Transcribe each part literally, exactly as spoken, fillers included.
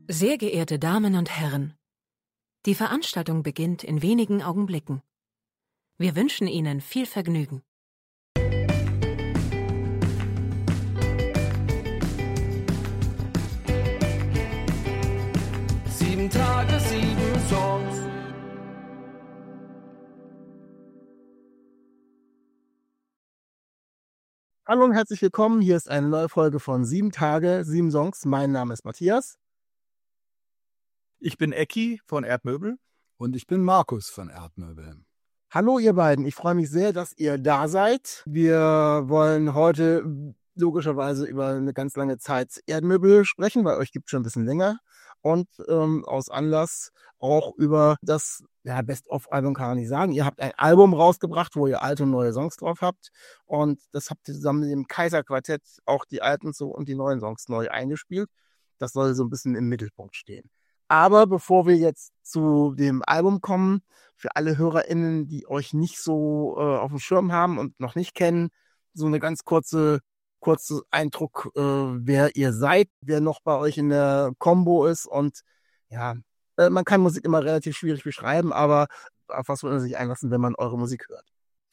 Sehr geehrte Damen und Herren, die Veranstaltung beginnt in wenigen Augenblicken. Wir wünschen Ihnen viel Vergnügen. Sieben Tage, sieben Songs. Hallo und herzlich willkommen. Hier ist eine neue Folge von Sieben Tage, sieben Songs. Mein Name ist Matthias. Ich bin Ecki von Erdmöbel. Und ich bin Markus von Erdmöbel. Hallo ihr beiden, ich freue mich sehr, dass ihr da seid. Wir wollen heute logischerweise über eine ganz lange Zeit Erdmöbel sprechen, weil euch gibt es schon ein bisschen länger. Und ähm, aus Anlass auch über das ja, Best-of-Album kann man nicht sagen. Ihr habt ein Album rausgebracht, wo ihr alte und neue Songs drauf habt. Und das habt ihr zusammen mit dem Kaiser-Quartett auch die alten so und die neuen Songs neu eingespielt. Das soll so ein bisschen im Mittelpunkt stehen. Aber bevor wir jetzt zu dem Album kommen, für alle HörerInnen, die euch nicht so äh, auf dem Schirm haben und noch nicht kennen, so eine ganz kurze, kurze Eindruck, äh, wer ihr seid, wer noch bei euch in der Combo ist. Und ja, äh, man kann Musik immer relativ schwierig beschreiben, aber auf was würde man sich einlassen, wenn man eure Musik hört?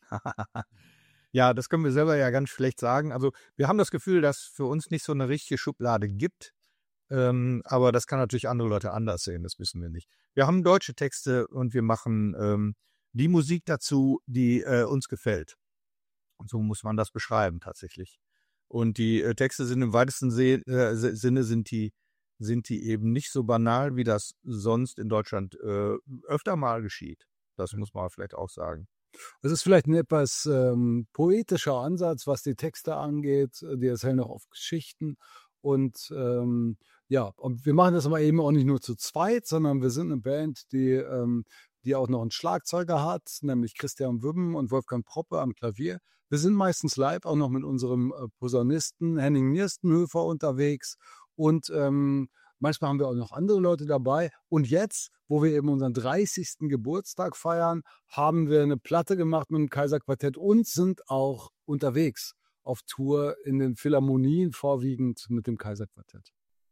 Ja, das können wir selber ja ganz schlecht sagen. Also wir haben das Gefühl, dass es für uns nicht so eine richtige Schublade gibt. Ähm, aber das kann natürlich andere Leute anders sehen, das wissen wir nicht. Wir haben deutsche Texte und wir machen ähm, die Musik dazu, die äh, uns gefällt. Und so muss man das beschreiben tatsächlich. Und die äh, Texte sind im weitesten Se- äh, Sinne sind die, sind die eben nicht so banal, wie das sonst in Deutschland äh, öfter mal geschieht. Das muss man vielleicht auch sagen. Es ist vielleicht ein etwas ähm, poetischer Ansatz, was die Texte angeht. Die erzählen auch oft Geschichten. Und ähm, ja, und wir machen das aber eben auch nicht nur zu zweit, sondern wir sind eine Band, die, ähm, die auch noch einen Schlagzeuger hat, nämlich Christian Wübben und Wolfgang Proppe am Klavier. Wir sind meistens live auch noch mit unserem äh, Posaunisten Henning Nierstenhöfer unterwegs und ähm, manchmal haben wir auch noch andere Leute dabei. Und jetzt, wo wir eben unseren dreißigsten Geburtstag feiern, haben wir eine Platte gemacht mit dem Kaiser-Quartett und sind auch unterwegs auf Tour in den Philharmonien, vorwiegend mit dem Kaiser-Quartett.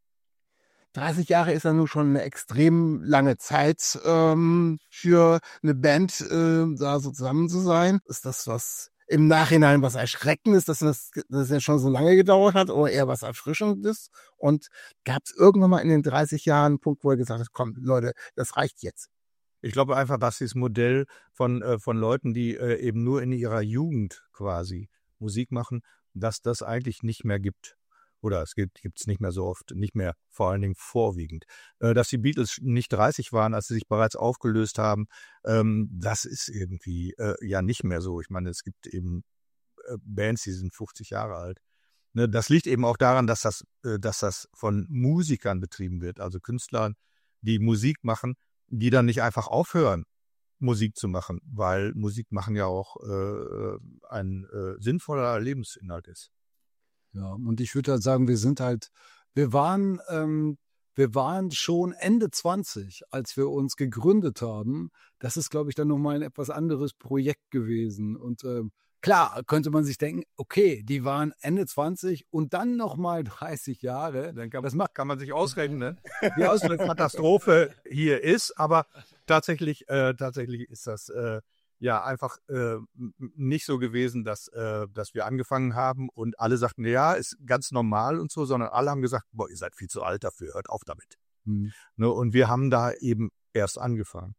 dreißig Jahre ist ja nun schon eine extrem lange Zeit ähm, für eine Band, äh, da so zusammen zu sein. Ist das was im Nachhinein was Erschreckendes, dass das, das ja schon so lange gedauert hat oder eher was Erfrischendes? Und gab es irgendwann mal in den dreißig Jahren einen Punkt, wo ihr gesagt habt, komm Leute, das reicht jetzt? Ich glaube einfach, dass dieses Modell von, äh, von Leuten, die äh, eben nur in ihrer Jugend quasi Musik machen, dass das eigentlich nicht mehr gibt. Oder es gibt es nicht mehr so oft, nicht mehr vor allen Dingen vorwiegend. Äh, dass die Beatles nicht dreißig waren, als sie sich bereits aufgelöst haben, ähm, das ist irgendwie äh, ja nicht mehr so. Ich meine, es gibt eben äh, Bands, die sind fünfzig Jahre alt. Ne, das liegt eben auch daran, dass das, äh, dass das von Musikern betrieben wird, also Künstlern, die Musik machen, die dann nicht einfach aufhören, Musik zu machen, weil Musik machen ja auch äh, ein äh, sinnvoller Lebensinhalt ist. Ja, und ich würde halt sagen, wir sind halt, wir waren, ähm, wir waren schon Ende zwanzig, als wir uns gegründet haben. Das ist, glaube ich, dann nochmal ein etwas anderes Projekt gewesen. Und ähm, klar, könnte man sich denken, okay, die waren Ende zwanzig und dann nochmal dreißig Jahre. Dann kann, das macht, kann man sich ausrechnen, ne? Wie aus einer Katastrophe hier ist, aber tatsächlich, äh, tatsächlich ist das äh, ja einfach äh, nicht so gewesen, dass, äh, dass wir angefangen haben und alle sagten, ja, ist ganz normal und so, sondern alle haben gesagt, boah, ihr seid viel zu alt dafür, hört auf damit. Hm. Ne, und wir haben da eben erst angefangen.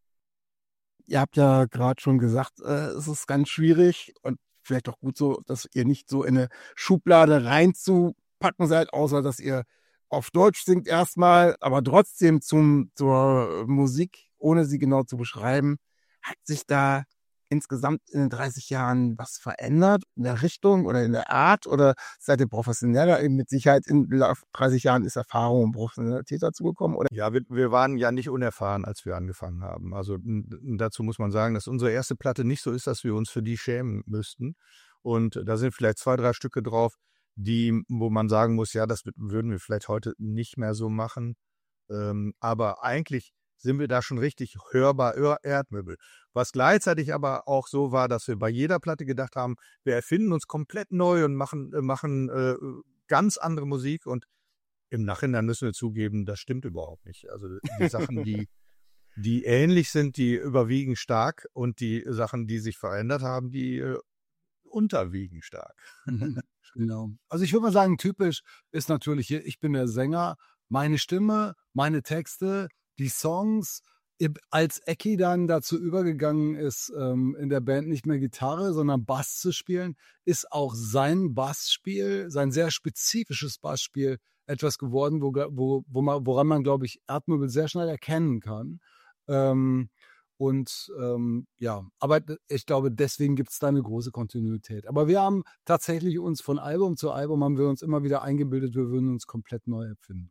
Ihr habt ja gerade schon gesagt, äh, es ist ganz schwierig und vielleicht auch gut so, dass ihr nicht so in eine Schublade reinzupacken seid, außer dass ihr auf Deutsch singt erstmal, aber trotzdem zum, zur Musik, ohne sie genau zu beschreiben. Hat sich da insgesamt in den dreißig Jahren was verändert in der Richtung oder in der Art oder seid ihr professioneller? Mit Sicherheit in dreißig Jahren ist Erfahrung und Professionalität dazugekommen, oder? Ja, wir, wir waren ja nicht unerfahren, als wir angefangen haben. Also n- dazu muss man sagen, dass unsere erste Platte nicht so ist, dass wir uns für die schämen müssten. Und da sind vielleicht zwei, drei Stücke drauf, die, wo man sagen muss, ja, das würden wir vielleicht heute nicht mehr so machen. Ähm, aber eigentlich sind wir da schon richtig hörbar Erdmöbel. Was gleichzeitig aber auch so war, dass wir bei jeder Platte gedacht haben, wir erfinden uns komplett neu und machen, äh, machen äh, ganz andere Musik. Und im Nachhinein müssen wir zugeben, das stimmt überhaupt nicht. Also die Sachen, die, die ähnlich sind, die überwiegen stark und die Sachen, die sich verändert haben, die äh, unterwiegen stark. Genau. Also ich würde mal sagen, typisch ist natürlich hier, ich bin der Sänger, meine Stimme, meine Texte, die Songs. Als Ecki dann dazu übergegangen ist, ähm, in der Band nicht mehr Gitarre, sondern Bass zu spielen, ist auch sein Bassspiel, sein sehr spezifisches Bassspiel etwas geworden, wo, wo, wo man, woran man, glaube ich, Erdmöbel sehr schnell erkennen kann. Ähm, und ähm, ja, aber ich glaube, deswegen gibt es da eine große Kontinuität. Aber wir haben tatsächlich uns von Album zu Album haben wir uns immer wieder eingebildet, wir würden uns komplett neu erfinden.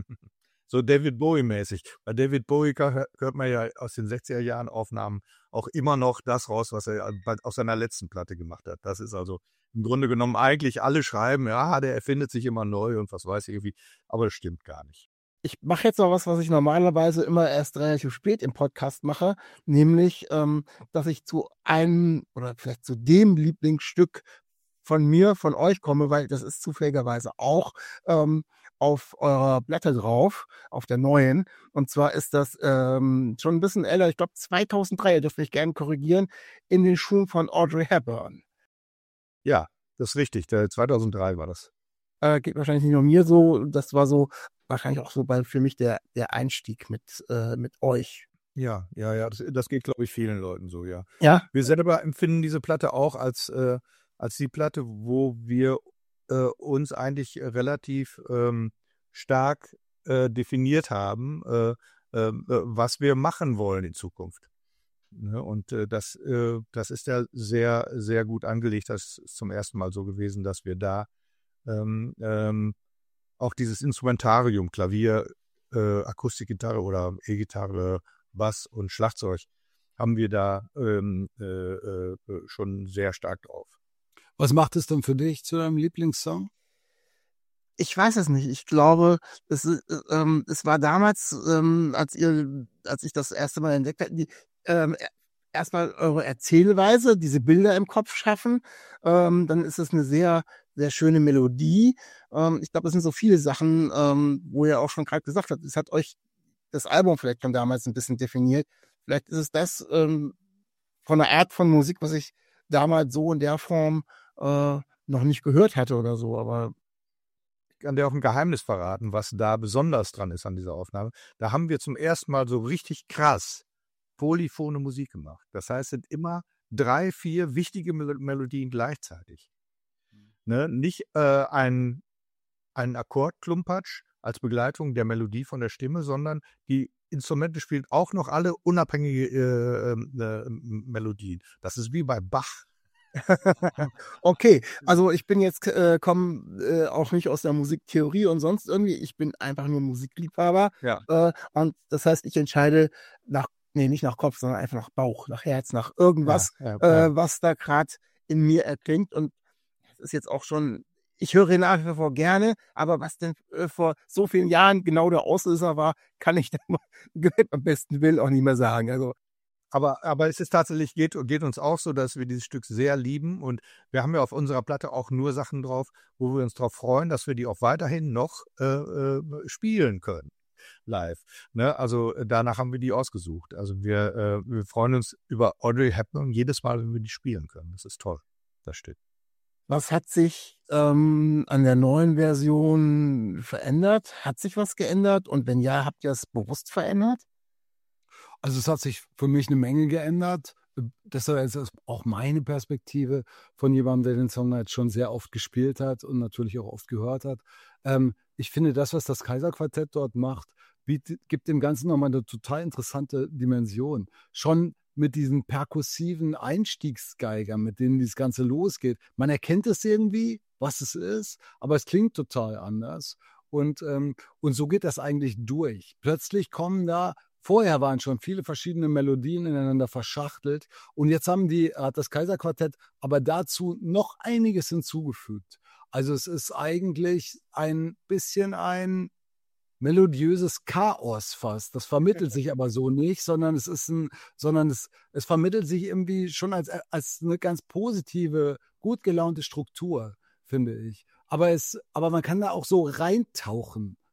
So David Bowie-mäßig. Bei David Bowie hört man ja aus den sechziger Jahren Aufnahmen auch immer noch das raus, was er aus seiner letzten Platte gemacht hat. Das ist also im Grunde genommen eigentlich alle schreiben, ja, der erfindet sich immer neu und was weiß ich irgendwie, aber das stimmt gar nicht. Ich mache jetzt noch was, was ich normalerweise immer erst relativ spät im Podcast mache, nämlich, ähm, dass ich zu einem oder vielleicht zu dem Lieblingsstück von mir, von euch komme, weil das ist zufälligerweise auch ähm, auf eurer Platte drauf, auf der neuen. Und zwar ist das ähm, schon ein bisschen älter, ich glaube zweitausenddrei, ihr dürft mich gerne korrigieren, in den Schuhen von Audrey Hepburn. Ja, das ist richtig, der zweitausenddrei war das. Äh, geht wahrscheinlich nicht nur mir so, das war so, wahrscheinlich auch so bei, für mich der, der Einstieg mit, äh, mit euch. Ja, ja, ja, das, das geht, glaube ich, vielen Leuten so, ja. Ja? Wir selber empfinden diese Platte auch als, äh, als die Platte, wo wir äh, uns eigentlich relativ ähm, stark äh, definiert haben, äh, äh, was wir machen wollen in Zukunft. Ne? Und äh, das, äh, das ist ja sehr, sehr gut angelegt. Das ist zum ersten Mal so gewesen, dass wir da ähm, ähm, auch dieses Instrumentarium, Klavier, äh, Akustikgitarre oder E-Gitarre, Bass und Schlagzeug, haben wir da ähm, äh, äh, schon sehr stark drauf. Was macht es denn für dich zu deinem Lieblingssong? Ich weiß es nicht. Ich glaube, es, ähm, es war damals, ähm, als ihr, als ich das erste Mal entdeckt habe, die, ähm, erstmal eure Erzählweise, diese Bilder im Kopf schaffen. Ähm, dann ist es eine sehr, sehr schöne Melodie. Ähm, ich glaube, es sind so viele Sachen, ähm, wo ihr auch schon gerade gesagt habt, es hat euch das Album vielleicht schon damals ein bisschen definiert. Vielleicht ist es das ähm, von der Art von Musik, was ich damals so in der Form äh, noch nicht gehört hatte oder so, aber ich kann dir auch ein Geheimnis verraten, was da besonders dran ist an dieser Aufnahme. Da haben wir zum ersten Mal so richtig krass polyphone Musik gemacht. Das heißt, es sind immer drei, vier wichtige Mel- Melodien gleichzeitig. Mhm. Ne? Nicht äh, ein, ein Akkordklumpatsch als Begleitung der Melodie von der Stimme, sondern die Instrumente spielen auch noch alle unabhängige äh, äh, Melodien. Das ist wie bei Bach. Okay, also ich bin jetzt, äh, komme äh, auch nicht aus der Musiktheorie und sonst irgendwie, ich bin einfach nur Musikliebhaber. Ja. Äh, und das heißt, ich entscheide nach, nee, nicht nach Kopf, sondern einfach nach Bauch, nach Herz, nach irgendwas, Ja, ja, äh, was da gerade in mir erklingt. Und das ist jetzt auch schon, ich höre ihn nach wie vor gerne, aber was denn äh, vor so vielen Jahren genau der Auslöser war, kann ich dann am besten Willen auch nicht mehr sagen. Also Aber, aber es ist tatsächlich, geht, geht uns auch so, dass wir dieses Stück sehr lieben und wir haben ja auf unserer Platte auch nur Sachen drauf, wo wir uns darauf freuen, dass wir die auch weiterhin noch äh, äh, spielen können, live. Ne? Also danach haben wir die ausgesucht. Also wir, äh, wir freuen uns über Audrey Hepburn jedes Mal, wenn wir die spielen können. Das ist toll, das Stück. Was hat sich ähm, an der neuen Version verändert? Hat sich was geändert? Und wenn ja, habt ihr es bewusst verändert? Also es hat sich für mich eine Menge geändert. Das ist auch meine Perspektive von jemandem, der den Song jetzt schon sehr oft gespielt hat und natürlich auch oft gehört hat. Ähm, ich finde, das, was das Kaiserquartett dort macht, bietet, gibt dem Ganzen nochmal eine total interessante Dimension. Schon mit diesen perkussiven Einstiegsgeigern, mit denen das Ganze losgeht. Man erkennt es irgendwie, was es ist, aber es klingt total anders. Und, ähm, und so geht das eigentlich durch. Plötzlich kommen da Vorher waren schon viele verschiedene Melodien ineinander verschachtelt und jetzt haben die, hat das Kaiserquartett aber dazu noch einiges hinzugefügt. Also es ist eigentlich ein bisschen ein melodiöses Chaos fast. Das vermittelt sich aber so nicht, sondern es ist ein, sondern es, es vermittelt sich irgendwie schon als, als eine ganz positive, gut gelaunte Struktur, finde ich. Aber es, aber man kann da auch so reintauchen.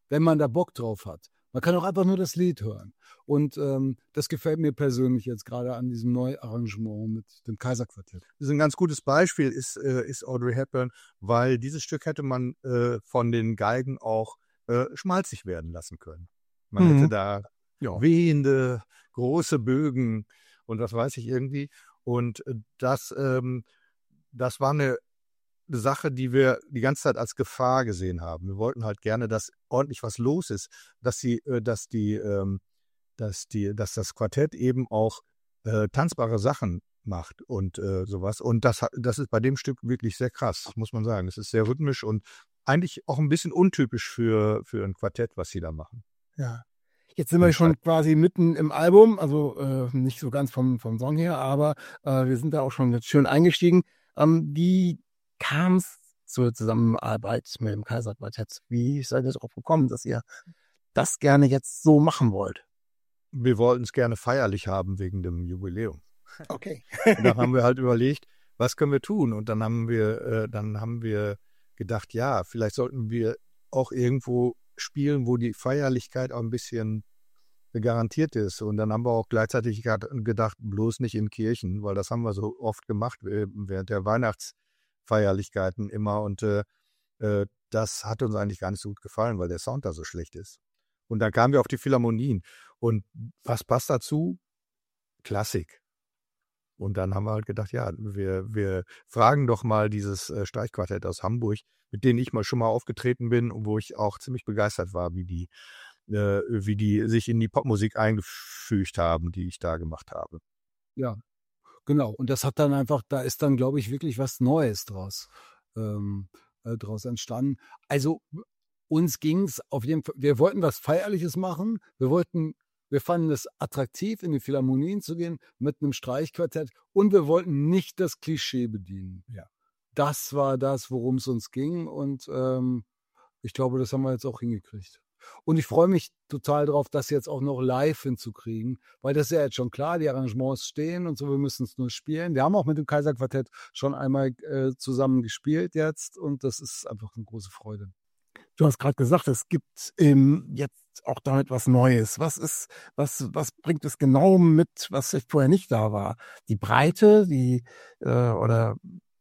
wenn man da Bock drauf hat. Man kann auch einfach nur das Lied hören. Und ähm, das gefällt mir persönlich jetzt gerade an diesem Neuarrangement mit dem Kaiserquartett. Das ist ein ganz gutes Beispiel, ist, äh, ist Audrey Hepburn, weil dieses Stück hätte man äh, von den Geigen auch äh, schmalzig werden lassen können. Man Mhm. hätte da Ja. wehende, große Bögen und was weiß ich irgendwie. Und äh, das, ähm, das war eine Sache, die wir die ganze Zeit als Gefahr gesehen haben. Wir wollten halt gerne, dass ordentlich was los ist, dass sie, äh, dass die, ähm, dass die, dass das Quartett eben auch äh, tanzbare Sachen macht und äh, sowas. Und das, hat- das ist bei dem Stück wirklich sehr krass, muss man sagen. Es ist sehr rhythmisch und eigentlich auch ein bisschen untypisch für, für ein Quartett, was sie da machen. Ja. Jetzt sind wir schon quasi mitten im Album, also äh, nicht so ganz vom, vom Song her, aber äh, wir sind da auch schon jetzt schön eingestiegen. Ähm, wie kam es zur Zusammenarbeit mit dem Kaiserquartett? Wie seid ihr darauf gekommen, dass ihr das gerne jetzt so machen wollt? Wir wollten es gerne feierlich haben wegen dem Jubiläum. Okay. Und dann haben wir halt überlegt, was können wir tun? Und dann haben wir, äh, dann haben wir gedacht, ja, vielleicht sollten wir auch irgendwo spielen, wo die Feierlichkeit auch ein bisschen garantiert ist. Und dann haben wir auch gleichzeitig gad- gedacht, bloß nicht in Kirchen, weil das haben wir so oft gemacht äh, während der Weihnachtsfeierlichkeiten immer. Und äh, äh, das hat uns eigentlich gar nicht so gut gefallen, weil der Sound da so schlecht ist. Und dann kamen wir auf die Philharmonien. Und was passt dazu? Klassik. Und dann haben wir halt gedacht, ja, wir, wir fragen doch mal dieses äh, Streichquartett aus Hamburg, mit denen ich mal schon mal aufgetreten bin und wo ich auch ziemlich begeistert war, wie die, äh, wie die sich in die Popmusik eingefügt haben, die ich da gemacht habe. Ja, genau. Und das hat dann einfach, da ist dann, glaube ich, wirklich was Neues draus, ähm, äh, draus entstanden. Also uns ging es auf jeden Fall, wir wollten was Feierliches machen. Wir wollten, wir fanden es attraktiv, in die Philharmonien zu gehen mit einem Streichquartett und wir wollten nicht das Klischee bedienen. Ja. Das war das, worum es uns ging und ähm, ich glaube, das haben wir jetzt auch hingekriegt. Und ich freue mich total drauf, das jetzt auch noch live hinzukriegen, weil das ist ja jetzt schon klar, die Arrangements stehen und so, wir müssen es nur spielen. Wir haben auch mit dem Kaiserquartett schon einmal äh, zusammen gespielt jetzt und das ist einfach eine große Freude. Du hast gerade gesagt, es gibt ähm, jetzt auch damit was Neues. Was ist, was, was bringt es genau mit, was vorher nicht da war? Die Breite, die äh, oder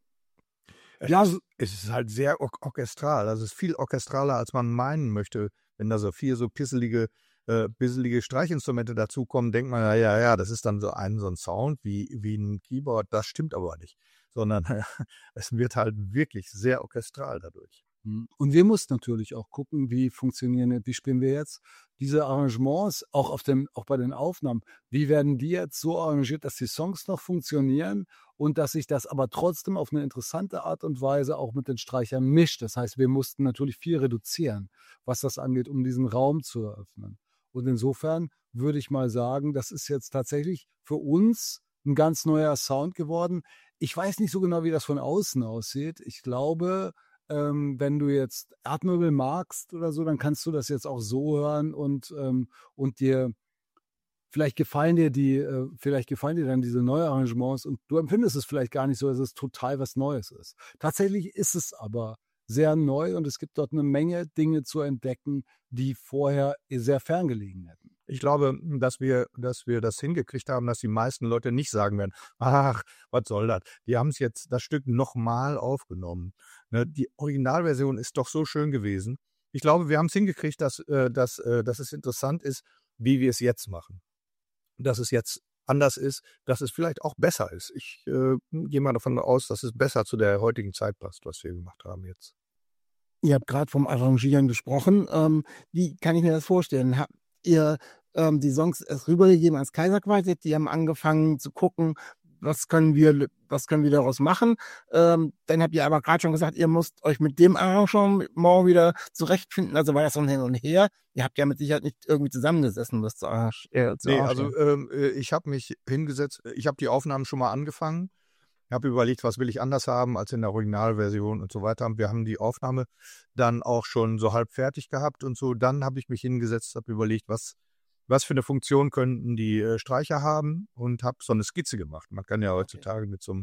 Ja, es ist halt sehr or- orchestral. Also es ist viel orchestraler, als man meinen möchte. Wenn da so vier so pisselige, äh, pisselige Streichinstrumente dazukommen, denkt man, ja, ja, ja, das ist dann so ein, so ein Sound wie, wie ein Keyboard. Das stimmt aber nicht. Sondern es wird halt wirklich sehr orchestral dadurch. Und wir mussten natürlich auch gucken, wie funktionieren, wie spielen wir jetzt diese Arrangements, auch auf dem, auch bei den Aufnahmen. Wie werden die jetzt so arrangiert, dass die Songs noch funktionieren und dass sich das aber trotzdem auf eine interessante Art und Weise auch mit den Streichern mischt. Das heißt, wir mussten natürlich viel reduzieren, was das angeht, um diesen Raum zu eröffnen. Und insofern würde ich mal sagen, das ist jetzt tatsächlich für uns ein ganz neuer Sound geworden. Ich weiß nicht so genau, wie das von außen aussieht. Ich glaube, ähm, wenn du jetzt Erdmöbel magst oder so, dann kannst du das jetzt auch so hören und, ähm, und dir vielleicht gefallen dir die, äh, vielleicht gefallen dir dann diese Neuarrangements und du empfindest es vielleicht gar nicht so, dass es total was Neues ist. Tatsächlich ist es aber sehr neu und es gibt dort eine Menge Dinge zu entdecken, die vorher sehr ferngelegen hätten. Ich glaube, dass wir, dass wir das hingekriegt haben, dass die meisten Leute nicht sagen werden, ach, was soll das? Die haben es jetzt das Stück nochmal aufgenommen. Ne, die Originalversion ist doch so schön gewesen. Ich glaube, wir haben es hingekriegt, dass, äh, dass, äh, dass es interessant ist, wie wir es jetzt machen. Dass es jetzt anders ist, dass es vielleicht auch besser ist. Ich äh, gehe mal davon aus, dass es besser zu der heutigen Zeit passt, was wir gemacht haben jetzt. ihr habt gerade vom Arrangieren gesprochen. Ähm, wie kann ich mir das vorstellen? Habt ihr ähm, die Songs erst rübergegeben ans Kaiserquartett? Die haben angefangen zu gucken, was können wir, was können wir daraus machen? Ähm, dann habt ihr aber gerade schon gesagt, ihr müsst euch mit dem Arrangement wieder zurechtfinden. Also war das so ein Hin und Her. Ihr habt ja mit Sicherheit nicht irgendwie zusammengesessen, um das zu, arrange- äh, zu Nee, arrangieren. also ähm, äh, ich habe mich hingesetzt, ich habe die Aufnahmen schon mal angefangen. Ich habe überlegt, was will ich anders haben als in der Originalversion und so weiter. Wir haben die Aufnahme dann auch schon so halb fertig gehabt und so. Dann habe ich mich hingesetzt, habe überlegt, was, was für eine Funktion könnten die äh, Streicher haben und habe so eine Skizze gemacht. Man kann ja heutzutage mit so einem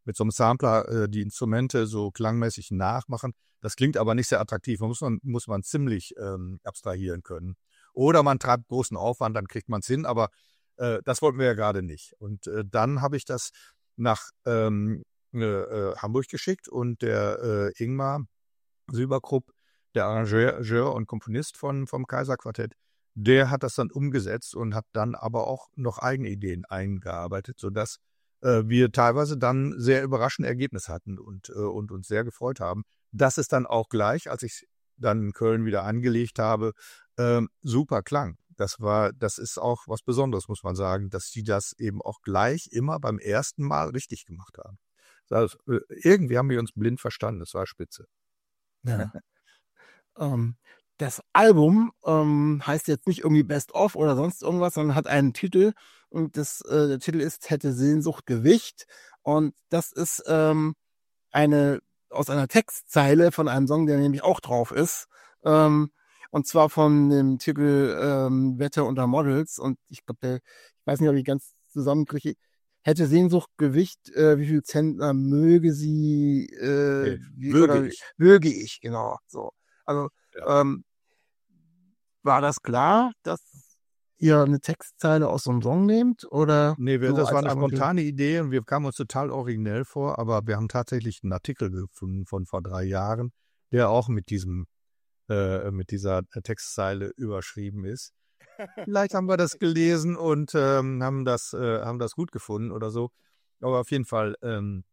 mit so einem Sampler äh, die Instrumente so klangmäßig nachmachen. Das klingt aber nicht sehr attraktiv. Man muss man, muss man ziemlich ähm, abstrahieren können. Oder man treibt großen Aufwand, dann kriegt man es hin, aber äh, das wollten wir ja gerade nicht. Und äh, dann habe ich das nach ähm, äh, Hamburg geschickt und der äh, Ingmar Silberkrupp, der Arrangeur und Komponist von, vom Kaiserquartett, der hat das dann umgesetzt und hat dann aber auch noch eigene Ideen eingearbeitet, sodass äh, wir teilweise dann sehr überraschende Ergebnisse hatten und, äh, und uns sehr gefreut haben. Das ist dann auch gleich, als ich dann in Köln wieder angelegt habe, äh, super klang. Das war, das ist auch was Besonderes, muss man sagen, dass sie das eben auch gleich immer beim ersten Mal richtig gemacht haben. Also, äh, irgendwie haben wir uns blind verstanden, das war spitze. Ja. ähm, das Album ähm, heißt jetzt nicht irgendwie Best of oder sonst irgendwas, sondern hat einen Titel und das, äh, der Titel ist Hätte Sehnsucht Gewicht und das ist ähm, eine aus einer Textzeile von einem Song, der nämlich auch drauf ist, ähm, und zwar von dem Titel ähm, Wette unter Models und ich glaube, der, ich weiß nicht, ob ich ganz zusammenkriege, hätte Sehnsucht Gewicht, äh, wie viel Zentner möge sie, äh, Okay. wie, Würge oder, ich. Würge ich, genau, so. Also, Ja. ähm, war das klar, dass ihr eine Textzeile aus so einem Song nehmt, oder? Nee, wir, so das war als eine Albumtitel? spontane Idee und wir kamen uns total originell vor, aber wir haben tatsächlich einen Artikel gefunden von vor drei Jahren, der auch mit diesem, äh, mit dieser Textzeile überschrieben ist. Vielleicht haben wir das gelesen und ähm, haben das, äh, haben das gut gefunden oder so. Aber auf jeden Fall, ähm,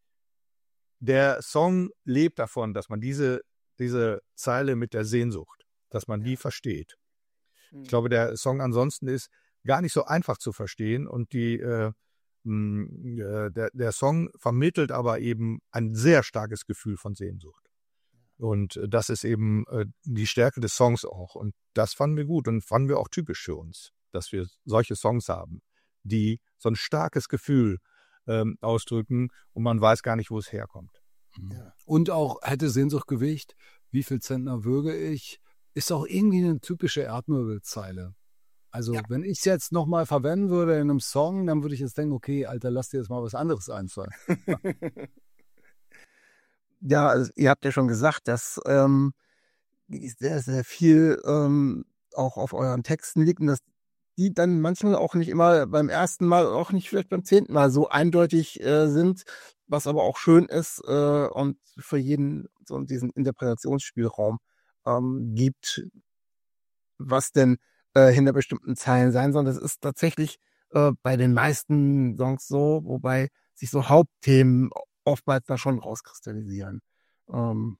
der Song lebt davon, dass man diese, diese Zeile mit der Sehnsucht, dass man die versteht. Ich glaube, der Song ansonsten ist gar nicht so einfach zu verstehen und die, äh, mh, äh, der, der Song vermittelt aber eben ein sehr starkes Gefühl von Sehnsucht. Und äh, das ist eben äh, die Stärke des Songs auch. Und das fanden wir gut und fanden wir auch typisch für uns, dass wir solche Songs haben, die so ein starkes Gefühl ähm, ausdrücken und man weiß gar nicht, wo es herkommt. Ja. Und auch hätte Sehnsucht Gewicht, wie viel Zentner würge ich, ist auch irgendwie eine typische Erdmöbelzeile. Also Ja. wenn ich es jetzt nochmal verwenden würde in einem Song, dann würde ich jetzt denken, okay, Alter, lass dir jetzt mal was anderes einfallen. Ja, also ihr habt ja schon gesagt, dass ähm, sehr, sehr viel ähm, auch auf euren Texten liegt und dass die dann manchmal auch nicht immer beim ersten Mal, auch nicht vielleicht beim zehnten Mal so eindeutig äh, sind, was aber auch schön ist äh, und für jeden so diesen Interpretationsspielraum ähm, gibt, was denn äh, hinter bestimmten Zeilen sein soll. Das ist tatsächlich äh, bei den meisten Songs so, wobei sich so Hauptthemen oftmals da schon rauskristallisieren. Ähm,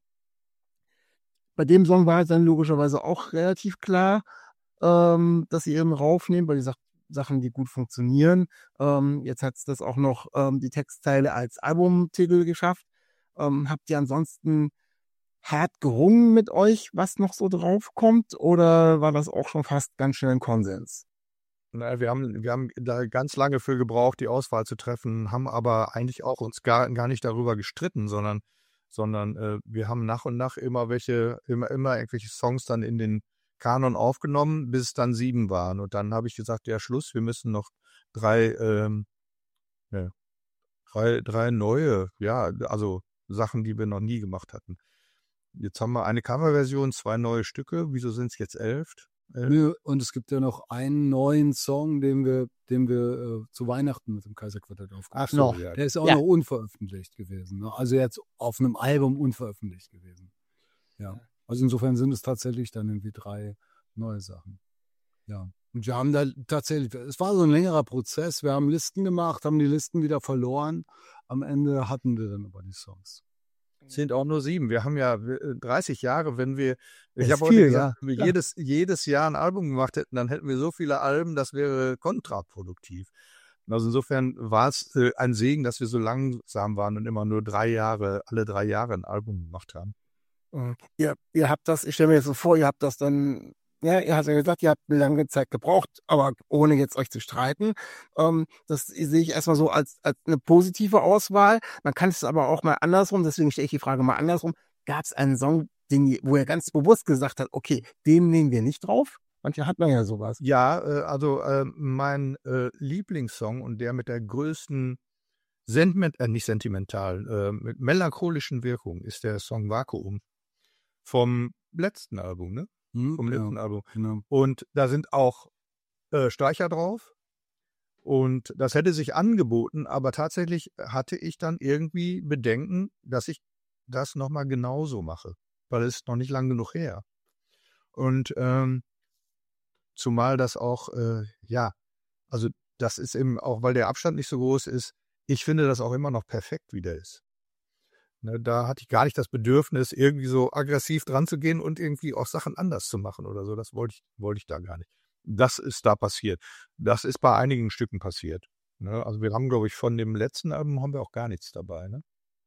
bei dem Song war es dann logischerweise auch relativ klar, ähm, dass ihr eben raufnehmt, weil die Sach Sachen, die gut funktionieren. Ähm, jetzt hat es das auch noch ähm, die Textzeile als Albumtitel geschafft. Ähm, habt ihr ansonsten hart gerungen mit euch, was noch so draufkommt, oder war das auch schon fast ganz schnell ein Konsens? Na, wir haben, wir haben da ganz lange für gebraucht, die Auswahl zu treffen, haben aber eigentlich auch uns gar, gar nicht darüber gestritten, sondern, sondern äh, wir haben nach und nach immer welche, immer, immer irgendwelche Songs dann in den Kanon aufgenommen, bis es dann sieben waren. Und dann habe ich gesagt, ja, Schluss, wir müssen noch drei, ähm, ja, drei, drei neue, ja, also Sachen, die wir noch nie gemacht hatten. Jetzt haben wir eine Coverversion, zwei neue Stücke. Wieso sind es jetzt elf? elf? Nö, und es gibt ja noch einen neuen Song, den wir, den wir äh, zu Weihnachten mit dem Kaiserquartett aufgenommen Ach so, haben. ja. Der ist auch Ja. noch unveröffentlicht gewesen. Ne? Also jetzt auf einem Album unveröffentlicht gewesen. Ja. Also insofern sind es tatsächlich dann irgendwie drei neue Sachen. Ja. Und wir haben da tatsächlich, es war so ein längerer Prozess. Wir haben Listen gemacht, haben die Listen wieder verloren. Am Ende hatten wir dann aber die Songs. Es sind auch nur sieben. Wir haben ja äh, dreißig Jahre, wenn wir, Das ich ist habe heute viel, gesagt, ja, wenn wir klar. jedes, jedes Jahr ein Album gemacht hätten, dann hätten wir so viele Alben, das wäre kontraproduktiv. Also insofern war es äh, ein Segen, dass wir so langsam waren und immer nur drei Jahre, alle drei Jahre ein Album gemacht haben. Mhm. Ihr, ihr habt das, ich stelle mir jetzt so vor, ihr habt das dann, ja, ihr habt ja gesagt, ihr habt eine lange Zeit gebraucht, aber ohne jetzt euch zu streiten. Ähm, das sehe ich erstmal so als, als eine positive Auswahl. Man kann es aber auch mal andersrum, deswegen stelle ich die Frage mal andersrum. Gab es einen Song, den, ihr- wo ihr ganz bewusst gesagt habt, okay, den nehmen wir nicht drauf? Manchmal hat man ja sowas. Ja, äh, also äh, mein äh, Lieblingssong und der mit der größten sentiment, äh, nicht sentimental, äh, mit melancholischen Wirkungen ist der Song Vakuum vom letzten Album, ne? Hm, Vom letzten ja, Album. genau. Und da sind auch äh, Streicher drauf. Und das hätte sich angeboten, aber tatsächlich hatte ich dann irgendwie Bedenken, dass ich das nochmal genauso mache, weil es ist noch nicht lang genug her. Und ähm, zumal das auch, äh, ja, also das ist eben auch, weil der Abstand nicht so groß ist, ich finde das auch immer noch perfekt, wie der ist. Ne, da hatte ich gar nicht das Bedürfnis, irgendwie so aggressiv dran zu gehen und irgendwie auch Sachen anders zu machen oder so. Das wollte ich, wollte ich da gar nicht. Das ist da passiert. Das ist bei einigen Stücken passiert. Ne? Also wir haben, glaube ich, von dem letzten Album haben wir auch gar nichts dabei. Ne?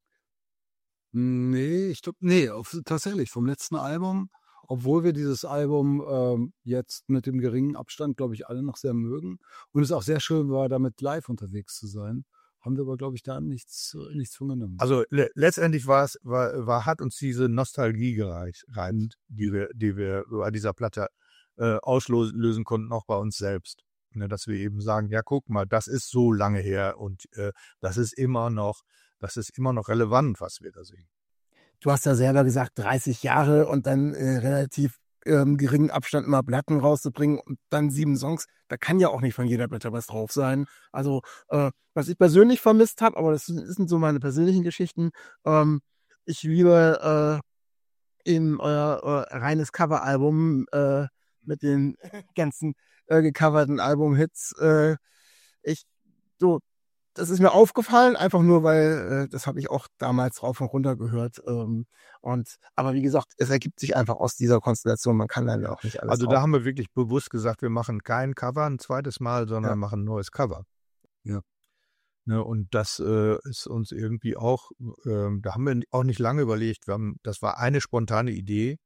Nee, ich glaube, nee, auf, tatsächlich vom letzten Album, obwohl wir dieses Album ähm, jetzt mit dem geringen Abstand, glaube ich, alle noch sehr mögen und es auch sehr schön war, damit live unterwegs zu sein, haben wir aber, glaube ich, da nichts, nichts von genommen. Also le letztendlich war es, war, war, hat uns diese Nostalgie gereicht, rein, die wir, die wir bei dieser Platte äh, auslösen konnten, auch bei uns selbst. Ne, dass wir eben sagen, ja, guck mal, das ist so lange her und äh, das ist immer noch, das ist immer noch relevant, was wir da sehen. Du hast ja selber gesagt, dreißig Jahre und dann äh, relativ ähm, geringen Abstand immer Platten rauszubringen und dann sieben Songs. Da kann ja auch nicht von jeder Platte was drauf sein. Also, äh, was ich persönlich vermisst habe, aber das sind so meine persönlichen Geschichten. Ähm, ich liebe äh, eben euer äh, reines Coveralbum äh, mit den ganzen äh, gecoverten Album-Hits. Äh, ich so Das ist mir aufgefallen, einfach nur, weil äh, das habe ich auch damals rauf und runter gehört. Ähm, und aber wie gesagt, es ergibt sich einfach aus dieser Konstellation. Man kann dann auch nicht alles. Also drauf. da haben wir wirklich bewusst gesagt, wir machen kein Cover ein zweites Mal, sondern Ja. machen ein neues Cover. Ja. Ne, und das äh, ist uns irgendwie auch, ähm, da haben wir auch nicht lange überlegt. Wir haben, das war eine spontane Idee,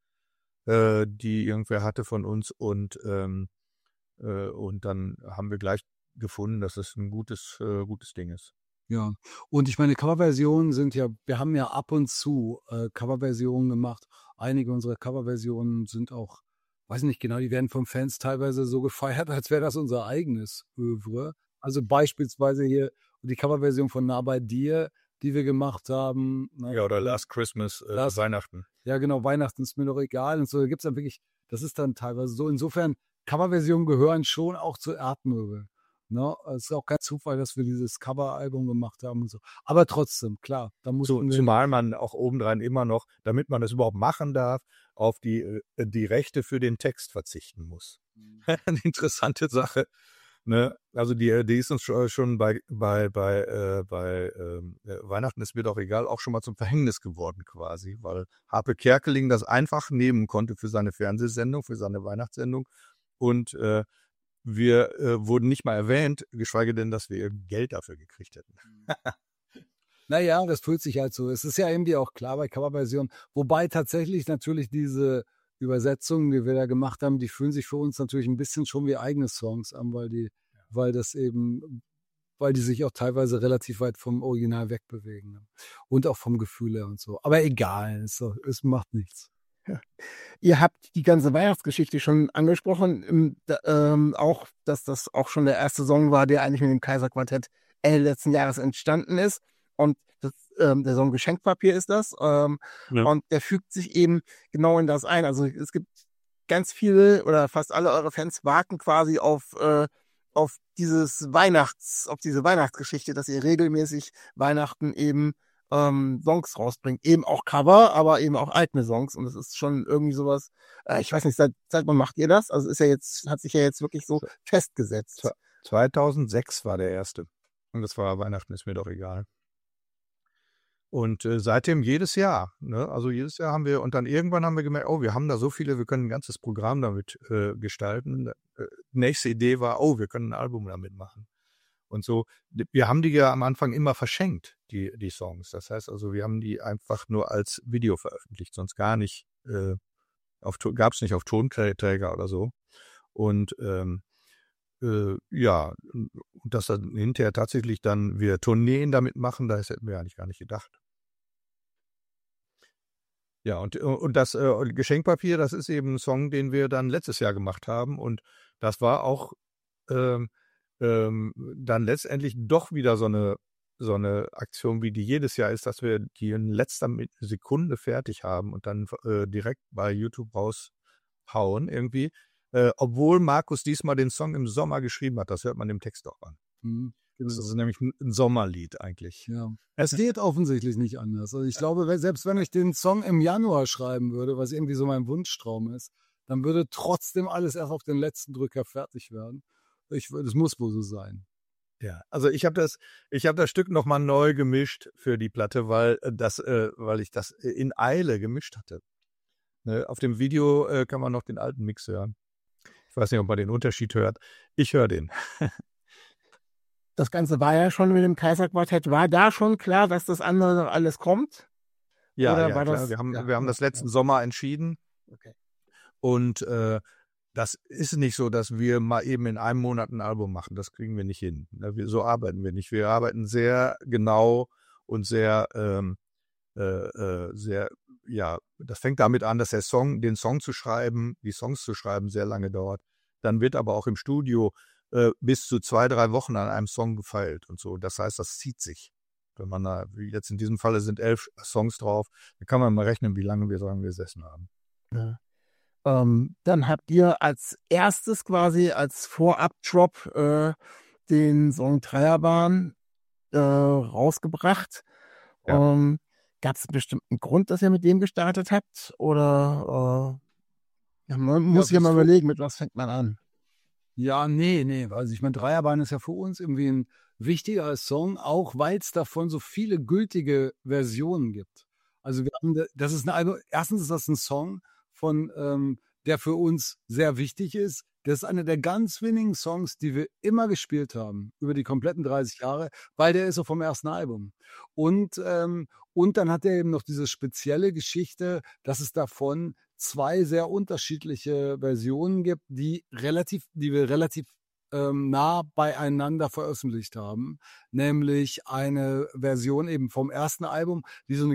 äh, die irgendwer hatte von uns und ähm, äh, und dann haben wir gleich gefunden, dass es ein gutes, äh, gutes Ding ist. Ja, und ich meine, Coverversionen sind ja, wir haben ja ab und zu äh, Coverversionen gemacht. Einige unserer Coverversionen sind auch, weiß nicht genau, die werden von Fans teilweise so gefeiert, als wäre das unser eigenes Övre. Also beispielsweise hier die Coverversion von Nah bei dir, die wir gemacht haben. Ne? Ja, oder Last Christmas, äh, Last- Weihnachten. Ja, genau, Weihnachten ist mir doch egal. Und so gibt es dann wirklich, das ist dann teilweise so. Insofern, Coverversionen gehören schon auch zur Erdmöbel. Ne? Es ist auch kein Zufall, dass wir dieses Coveralbum gemacht haben und so. Aber trotzdem, klar, da mussten Zu, wir. zumal man auch obendrein immer noch, damit man das überhaupt machen darf, auf die, äh, die Rechte für den Text verzichten muss. Eine interessante Sache. Ne? Also die, die ist uns schon bei, bei, bei, äh, bei ähm, Weihnachten ist mir doch egal, auch schon mal zum Verhängnis geworden quasi, weil Harpe Kerkeling das einfach nehmen konnte für seine Fernsehsendung, für seine Weihnachtssendung und äh, wir äh, wurden nicht mal erwähnt, geschweige denn, dass wir Geld dafür gekriegt hätten. Naja, das fühlt sich halt so. Es ist ja irgendwie auch klar bei Coverversionen. Wobei tatsächlich natürlich diese Übersetzungen, die wir da gemacht haben, die fühlen sich für uns natürlich ein bisschen schon wie eigene Songs an, weil die, ja. weil das eben, weil die sich auch teilweise relativ weit vom Original wegbewegen. Ne? Und auch vom Gefühl her und so. Aber egal, es, es macht nichts. Ja. Ihr habt die ganze Weihnachtsgeschichte schon angesprochen, ähm, da, ähm, auch, dass das auch schon der erste Song war, der eigentlich mit dem Kaiserquartett Ende letzten Jahres entstanden ist. Und das, ähm, der Song Geschenkpapier ist das. Ähm, ja. Und der fügt sich eben genau in das ein. Also es gibt ganz viele oder fast alle eure Fans warten quasi auf, äh, auf dieses Weihnachts, auf diese Weihnachtsgeschichte, dass ihr regelmäßig Weihnachten eben ähm, Songs rausbringt. Eben auch Cover, aber eben auch eigene Songs. Und es ist schon irgendwie sowas, äh, ich weiß nicht, seit, seit wann macht ihr das? Also ist ja jetzt, hat sich ja jetzt wirklich so festgesetzt. zweitausendsechs war der erste. Und das war Weihnachten, ist mir doch egal. Und äh, seitdem jedes Jahr, ne? Also jedes Jahr haben wir, und dann irgendwann haben wir gemerkt, oh, wir haben da so viele, wir können ein ganzes Programm damit äh, gestalten. Äh, nächste Idee war, oh, wir können ein Album damit machen. Und so, wir haben die ja am Anfang immer verschenkt, die, die Songs. Das heißt also, wir haben die einfach nur als Video veröffentlicht, sonst gar nicht, äh, auf, gab es nicht auf Tonträger oder so. Und ähm, äh, ja, und dass dann hinterher tatsächlich dann wir Tourneen damit machen, das hätten wir eigentlich gar nicht gedacht. Ja, und, und das äh, Geschenkpapier, das ist eben ein Song, den wir dann letztes Jahr gemacht haben. Und das war auch ähm, ähm, dann letztendlich doch wieder so eine so eine Aktion, wie die jedes Jahr ist, dass wir die in letzter Sekunde fertig haben und dann äh, direkt bei YouTube raushauen irgendwie. Äh, obwohl Markus diesmal den Song im Sommer geschrieben hat. Das hört man dem Text auch an. Mhm. Das ist nämlich ein Sommerlied eigentlich. Ja. Es geht offensichtlich nicht anders. Also ich glaube, selbst wenn ich den Song im Januar schreiben würde, was irgendwie so mein Wunschtraum ist, dann würde trotzdem alles erst auf den letzten Drücker fertig werden. Ich, das muss wohl so sein. Ja, also ich habe das, ich habe das Stück nochmal neu gemischt für die Platte, weil das, äh, weil ich das in Eile gemischt hatte. Ne? Auf dem Video äh, kann man noch den alten Mix hören. Ich weiß nicht, ob man den Unterschied hört. Ich höre den. Das Ganze war ja schon mit dem Kaiserquartett. War da schon klar, dass das andere noch alles kommt? Ja, Oder ja war klar. das, wir haben, ja, wir haben das letzten ja. Sommer entschieden. Okay. Und äh, das ist nicht so, dass wir mal eben in einem Monat ein Album machen. Das kriegen wir nicht hin. So arbeiten wir nicht. Wir arbeiten sehr genau und sehr, ähm, äh, äh, sehr, ja, das fängt damit an, dass der Song, den Song zu schreiben, die Songs zu schreiben, sehr lange dauert. Dann wird aber auch im Studio äh, bis zu zwei, drei Wochen an einem Song gefeilt und so. Das heißt, das zieht sich. Wenn man da, wie jetzt in diesem Falle sind elf Songs drauf, dann kann man mal rechnen, wie lange wir dran gesessen haben. Ja. Ähm, dann habt ihr als erstes quasi als Vorab-Drop äh, den Song Dreierbahn äh, rausgebracht. Ja. Ähm, Gab es einen bestimmten Grund, dass ihr mit dem gestartet habt? Oder äh, ja, man muss Ja, ja mal das- überlegen, mit was fängt man an? Ja, nee, nee. Also ich meine, Dreierbahn ist ja für uns irgendwie ein wichtiger Song, auch weil es davon so viele gültige Versionen gibt. Also wir haben, da- das ist eine Album, erstens ist das ein Song von, ähm, der für uns sehr wichtig ist. Das ist einer der ganz wenigen Songs, die wir immer gespielt haben, über die kompletten dreißig Jahre, weil der ist so vom ersten Album. Und, ähm, und dann hat er eben noch diese spezielle Geschichte, dass es davon zwei sehr unterschiedliche Versionen gibt, die relativ, die wir relativ ähm, nah beieinander veröffentlicht haben. Nämlich eine Version eben vom ersten Album, die so eine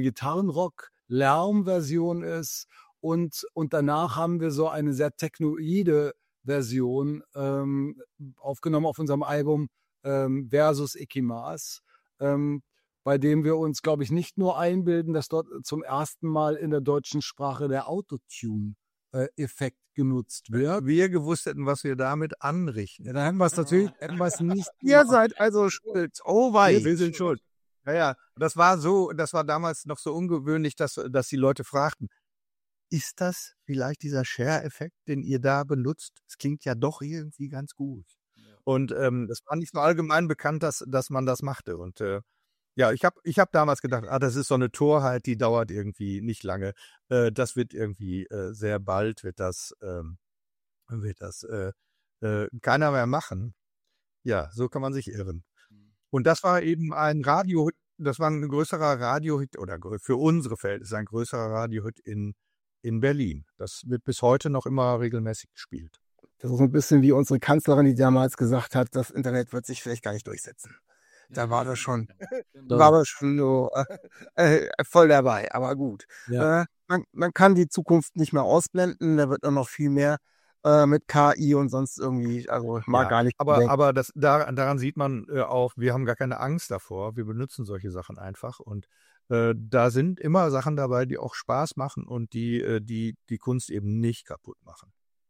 Gitarrenrock-Lärm-Version ist. Und, und danach haben wir so eine sehr technoide Version ähm, aufgenommen auf unserem Album ähm, Versus Ikimas, ähm, bei dem wir uns, glaube ich, nicht nur einbilden, dass dort zum ersten Mal in der deutschen Sprache der Autotune-Effekt genutzt wird. Wir gewusst hätten, was wir damit anrichten. Ja, dann hätten wir es natürlich hätten wir es nicht Ihr gemacht. seid also schuld. Oh wei. Wir sind schuld. Ja, ja. Das war so, das war damals noch so ungewöhnlich, dass, dass die Leute fragten, ist das vielleicht dieser Share-Effekt, den ihr da benutzt? Es klingt ja doch irgendwie ganz gut. Und ähm, das war nicht so allgemein bekannt, dass, dass man das machte. Und äh, ja, ich habe ich hab damals gedacht, ah, das ist so eine Torheit, die dauert irgendwie nicht lange. Äh, das wird irgendwie äh, sehr bald, wird das, ähm, wird das äh, äh, keiner mehr machen. Ja, so kann man sich irren. Und das war eben ein Radio, das war ein größerer Radiohit, oder für unsere Verhältnisse ein größerer Radiohit in, in Berlin. Das wird bis heute noch immer regelmäßig gespielt. Das ist ein bisschen wie unsere Kanzlerin, die damals gesagt hat, das Internet wird sich vielleicht gar nicht durchsetzen. Da war das schon, war das schon so äh, äh, voll dabei, aber gut. Ja. Äh, man, man kann die Zukunft nicht mehr ausblenden, da wird nur noch viel mehr äh, mit K I und sonst irgendwie, also ich mag Ja, gar nicht aber, denken. aber das, da, daran sieht man äh, auch, wir haben gar keine Angst davor. Wir benutzen solche Sachen einfach. Und äh, da sind immer Sachen dabei, die auch Spaß machen und die, äh, die die Kunst eben nicht kaputt machen.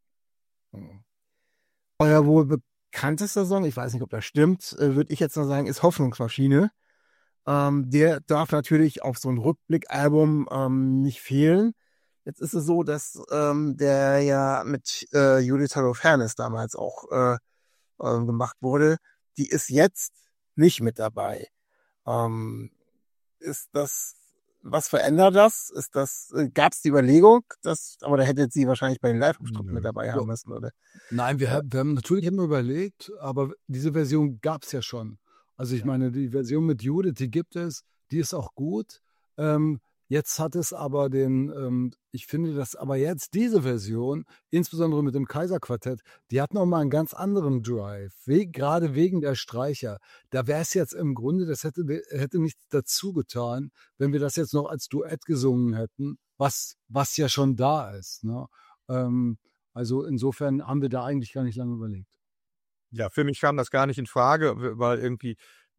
Euer wohl bekanntester Song, ich weiß nicht, ob das stimmt, äh, würde ich jetzt mal sagen, ist Hoffnungsmaschine. Ähm, der darf natürlich auf so ein Rückblickalbum ähm, nicht fehlen. Jetzt ist es so, dass ähm, der ja mit äh, Judith Holofernes damals auch äh, äh, gemacht wurde. Die ist jetzt nicht mit dabei. Ähm, ist das, was verändert das? Ist das, äh, gab es die Überlegung, dass, aber da hättet sie wahrscheinlich bei den Live-Auftritten Nö. mit dabei haben müssen, oder? Nein, wir, haben- wir haben natürlich immer überlegt, aber diese Version gab es ja schon. Also ich meine, die Version mit Judith, die gibt es, die ist auch gut. Ähm, jetzt hat es aber den, ähm, ich finde, dass aber jetzt diese Version, insbesondere mit dem Kaiserquartett, die hat nochmal einen ganz anderen Drive, we gerade wegen der Streicher. Da wäre es jetzt im Grunde, das hätte, hätte nichts dazu getan, wenn wir das jetzt noch als Duett gesungen hätten, was, was ja schon da ist. Ne? Ähm, also insofern haben wir da eigentlich gar nicht lange überlegt. Ja, für mich kam das gar nicht in Frage, weil irgendwie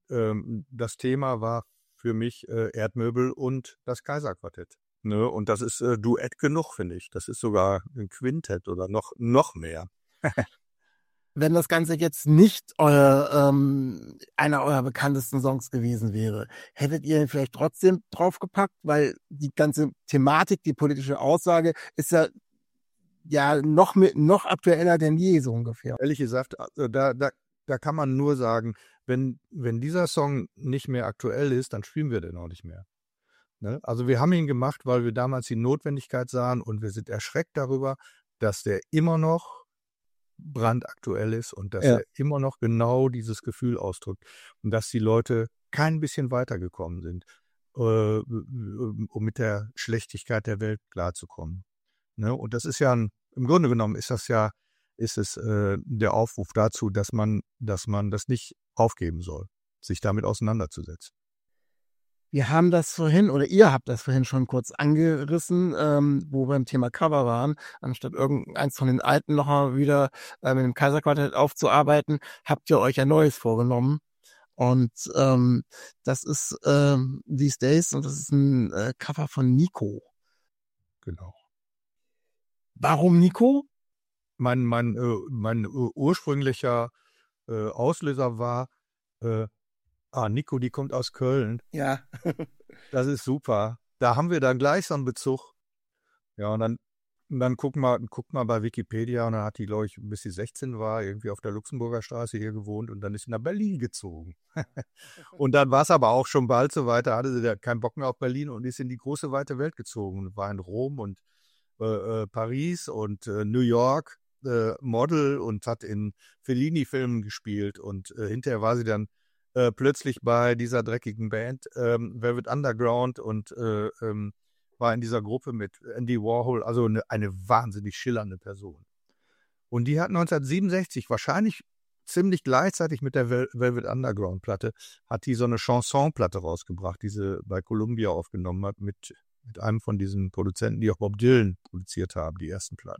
ähm, das Thema war für mich äh, Erdmöbel und das Kaiserquartett. Ne? Und das ist äh, Duett genug, finde ich. Das ist sogar ein Quintett oder noch, noch mehr. Wenn das Ganze jetzt nicht euer, ähm, einer eurer bekanntesten Songs gewesen wäre, hättet ihr ihn vielleicht trotzdem draufgepackt? Weil die ganze Thematik, die politische Aussage ist ja, ja noch, mit, noch aktueller denn je, so ungefähr. Ehrlich gesagt, also da, da, da kann man nur sagen, wenn, wenn dieser Song nicht mehr aktuell ist, dann spielen wir den auch nicht mehr. Ne? Also wir haben ihn gemacht, weil wir damals die Notwendigkeit sahen und wir sind erschreckt darüber, dass der immer noch brandaktuell ist und dass Ja. er immer noch genau dieses Gefühl ausdrückt und dass die Leute kein bisschen weitergekommen sind, äh, um mit der Schlechtigkeit der Welt klarzukommen. Ne? Und das ist ja, ein, im Grunde genommen ist das ja, ist es äh, der Aufruf dazu, dass man, dass man das nicht aufgeben soll, sich damit auseinanderzusetzen. Wir haben das vorhin, oder ihr habt das vorhin schon kurz angerissen, ähm, wo wir beim Thema Cover waren. Anstatt irgendeins von den alten noch mal wieder äh, mit dem Kaiserquartett aufzuarbeiten, habt ihr euch ein neues vorgenommen. Und ähm, das ist ähm, These Days und das ist ein äh, Cover von Nico. Genau. Warum Nico? Mein, mein, äh, mein äh, ursprünglicher äh, Auslöser war, äh, ah, Nico, die kommt aus Köln. Ja. Das ist super. Da haben wir dann gleich so einen Bezug. Ja, und dann, und dann guck mal, guck mal bei Wikipedia und dann hat die, glaube ich, bis sie sechzehn war, irgendwie auf der Luxemburger Straße hier gewohnt und dann ist sie nach Berlin gezogen. Und dann war es aber auch schon bald so weit, da hatte sie da keinen Bock mehr auf Berlin und ist in die große, weite Welt gezogen und war in Rom und äh, äh, Paris und äh, New York äh, Model und hat in Fellini-Filmen gespielt und äh, hinterher war sie dann Äh, plötzlich bei dieser dreckigen Band ähm, Velvet Underground und äh, ähm, war in dieser Gruppe mit Andy Warhol, also eine, eine wahnsinnig schillernde Person. Und die hat neunzehnhundertsiebenundsechzig, wahrscheinlich ziemlich gleichzeitig mit der Vel- Velvet Underground-Platte, hat die so eine Chanson-Platte rausgebracht, die sie bei Columbia aufgenommen hat, mit, mit einem von diesen Produzenten, die auch Bob Dylan produziert haben, die ersten Platten.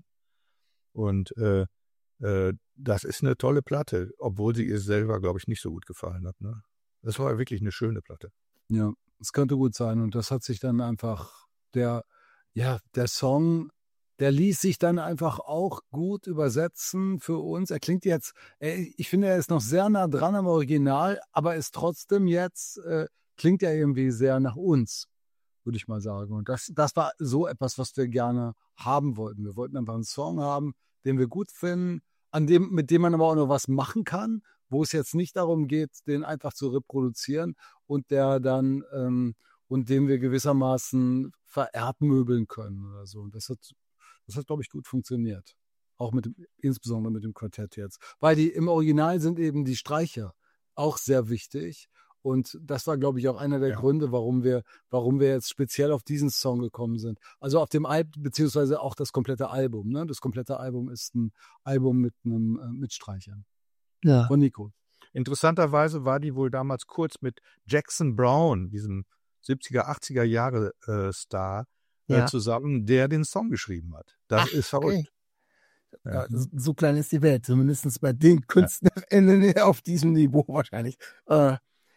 Und äh, äh, das ist eine tolle Platte, obwohl sie ihr selber, glaube ich, nicht so gut gefallen hat. Ne? Das war wirklich eine schöne Platte. Ja, es könnte gut sein. Und das hat sich dann einfach, der, ja, der Song, der ließ sich dann einfach auch gut übersetzen für uns. Er klingt jetzt, er, ich finde, er ist noch sehr nah dran am Original, aber ist trotzdem jetzt, äh, klingt er irgendwie sehr nach uns, würde ich mal sagen. Und das, das war so etwas, was wir gerne haben wollten. Wir wollten einfach einen Song haben, den wir gut finden, an dem, mit dem man aber auch noch was machen kann, wo es jetzt nicht darum geht, den einfach zu reproduzieren und der dann ähm, und den wir gewissermaßen vererdmöbeln können oder so. Und das hat, das hat, glaube ich, gut funktioniert. Auch mit dem, insbesondere mit dem Quartett jetzt. Weil die im Original sind eben die Streicher auch sehr wichtig. Und das war, glaube ich, auch einer der Ja. Gründe, warum wir, warum wir jetzt speziell auf diesen Song gekommen sind. Also auf dem Album, beziehungsweise auch das komplette Album. Ne? Das komplette Album ist ein Album mit einem äh, mit Streichern. Ja. Von Nico. Interessanterweise war die wohl damals kurz mit Jackson Brown, diesem siebziger, achtziger Jahre äh, Star, Ja. äh, zusammen, der den Song geschrieben hat. Das Ach, ist verrückt. Ja, Ja. so, so klein ist die Welt, zumindest bei den KünstlerInnen auf diesem Niveau wahrscheinlich. Äh,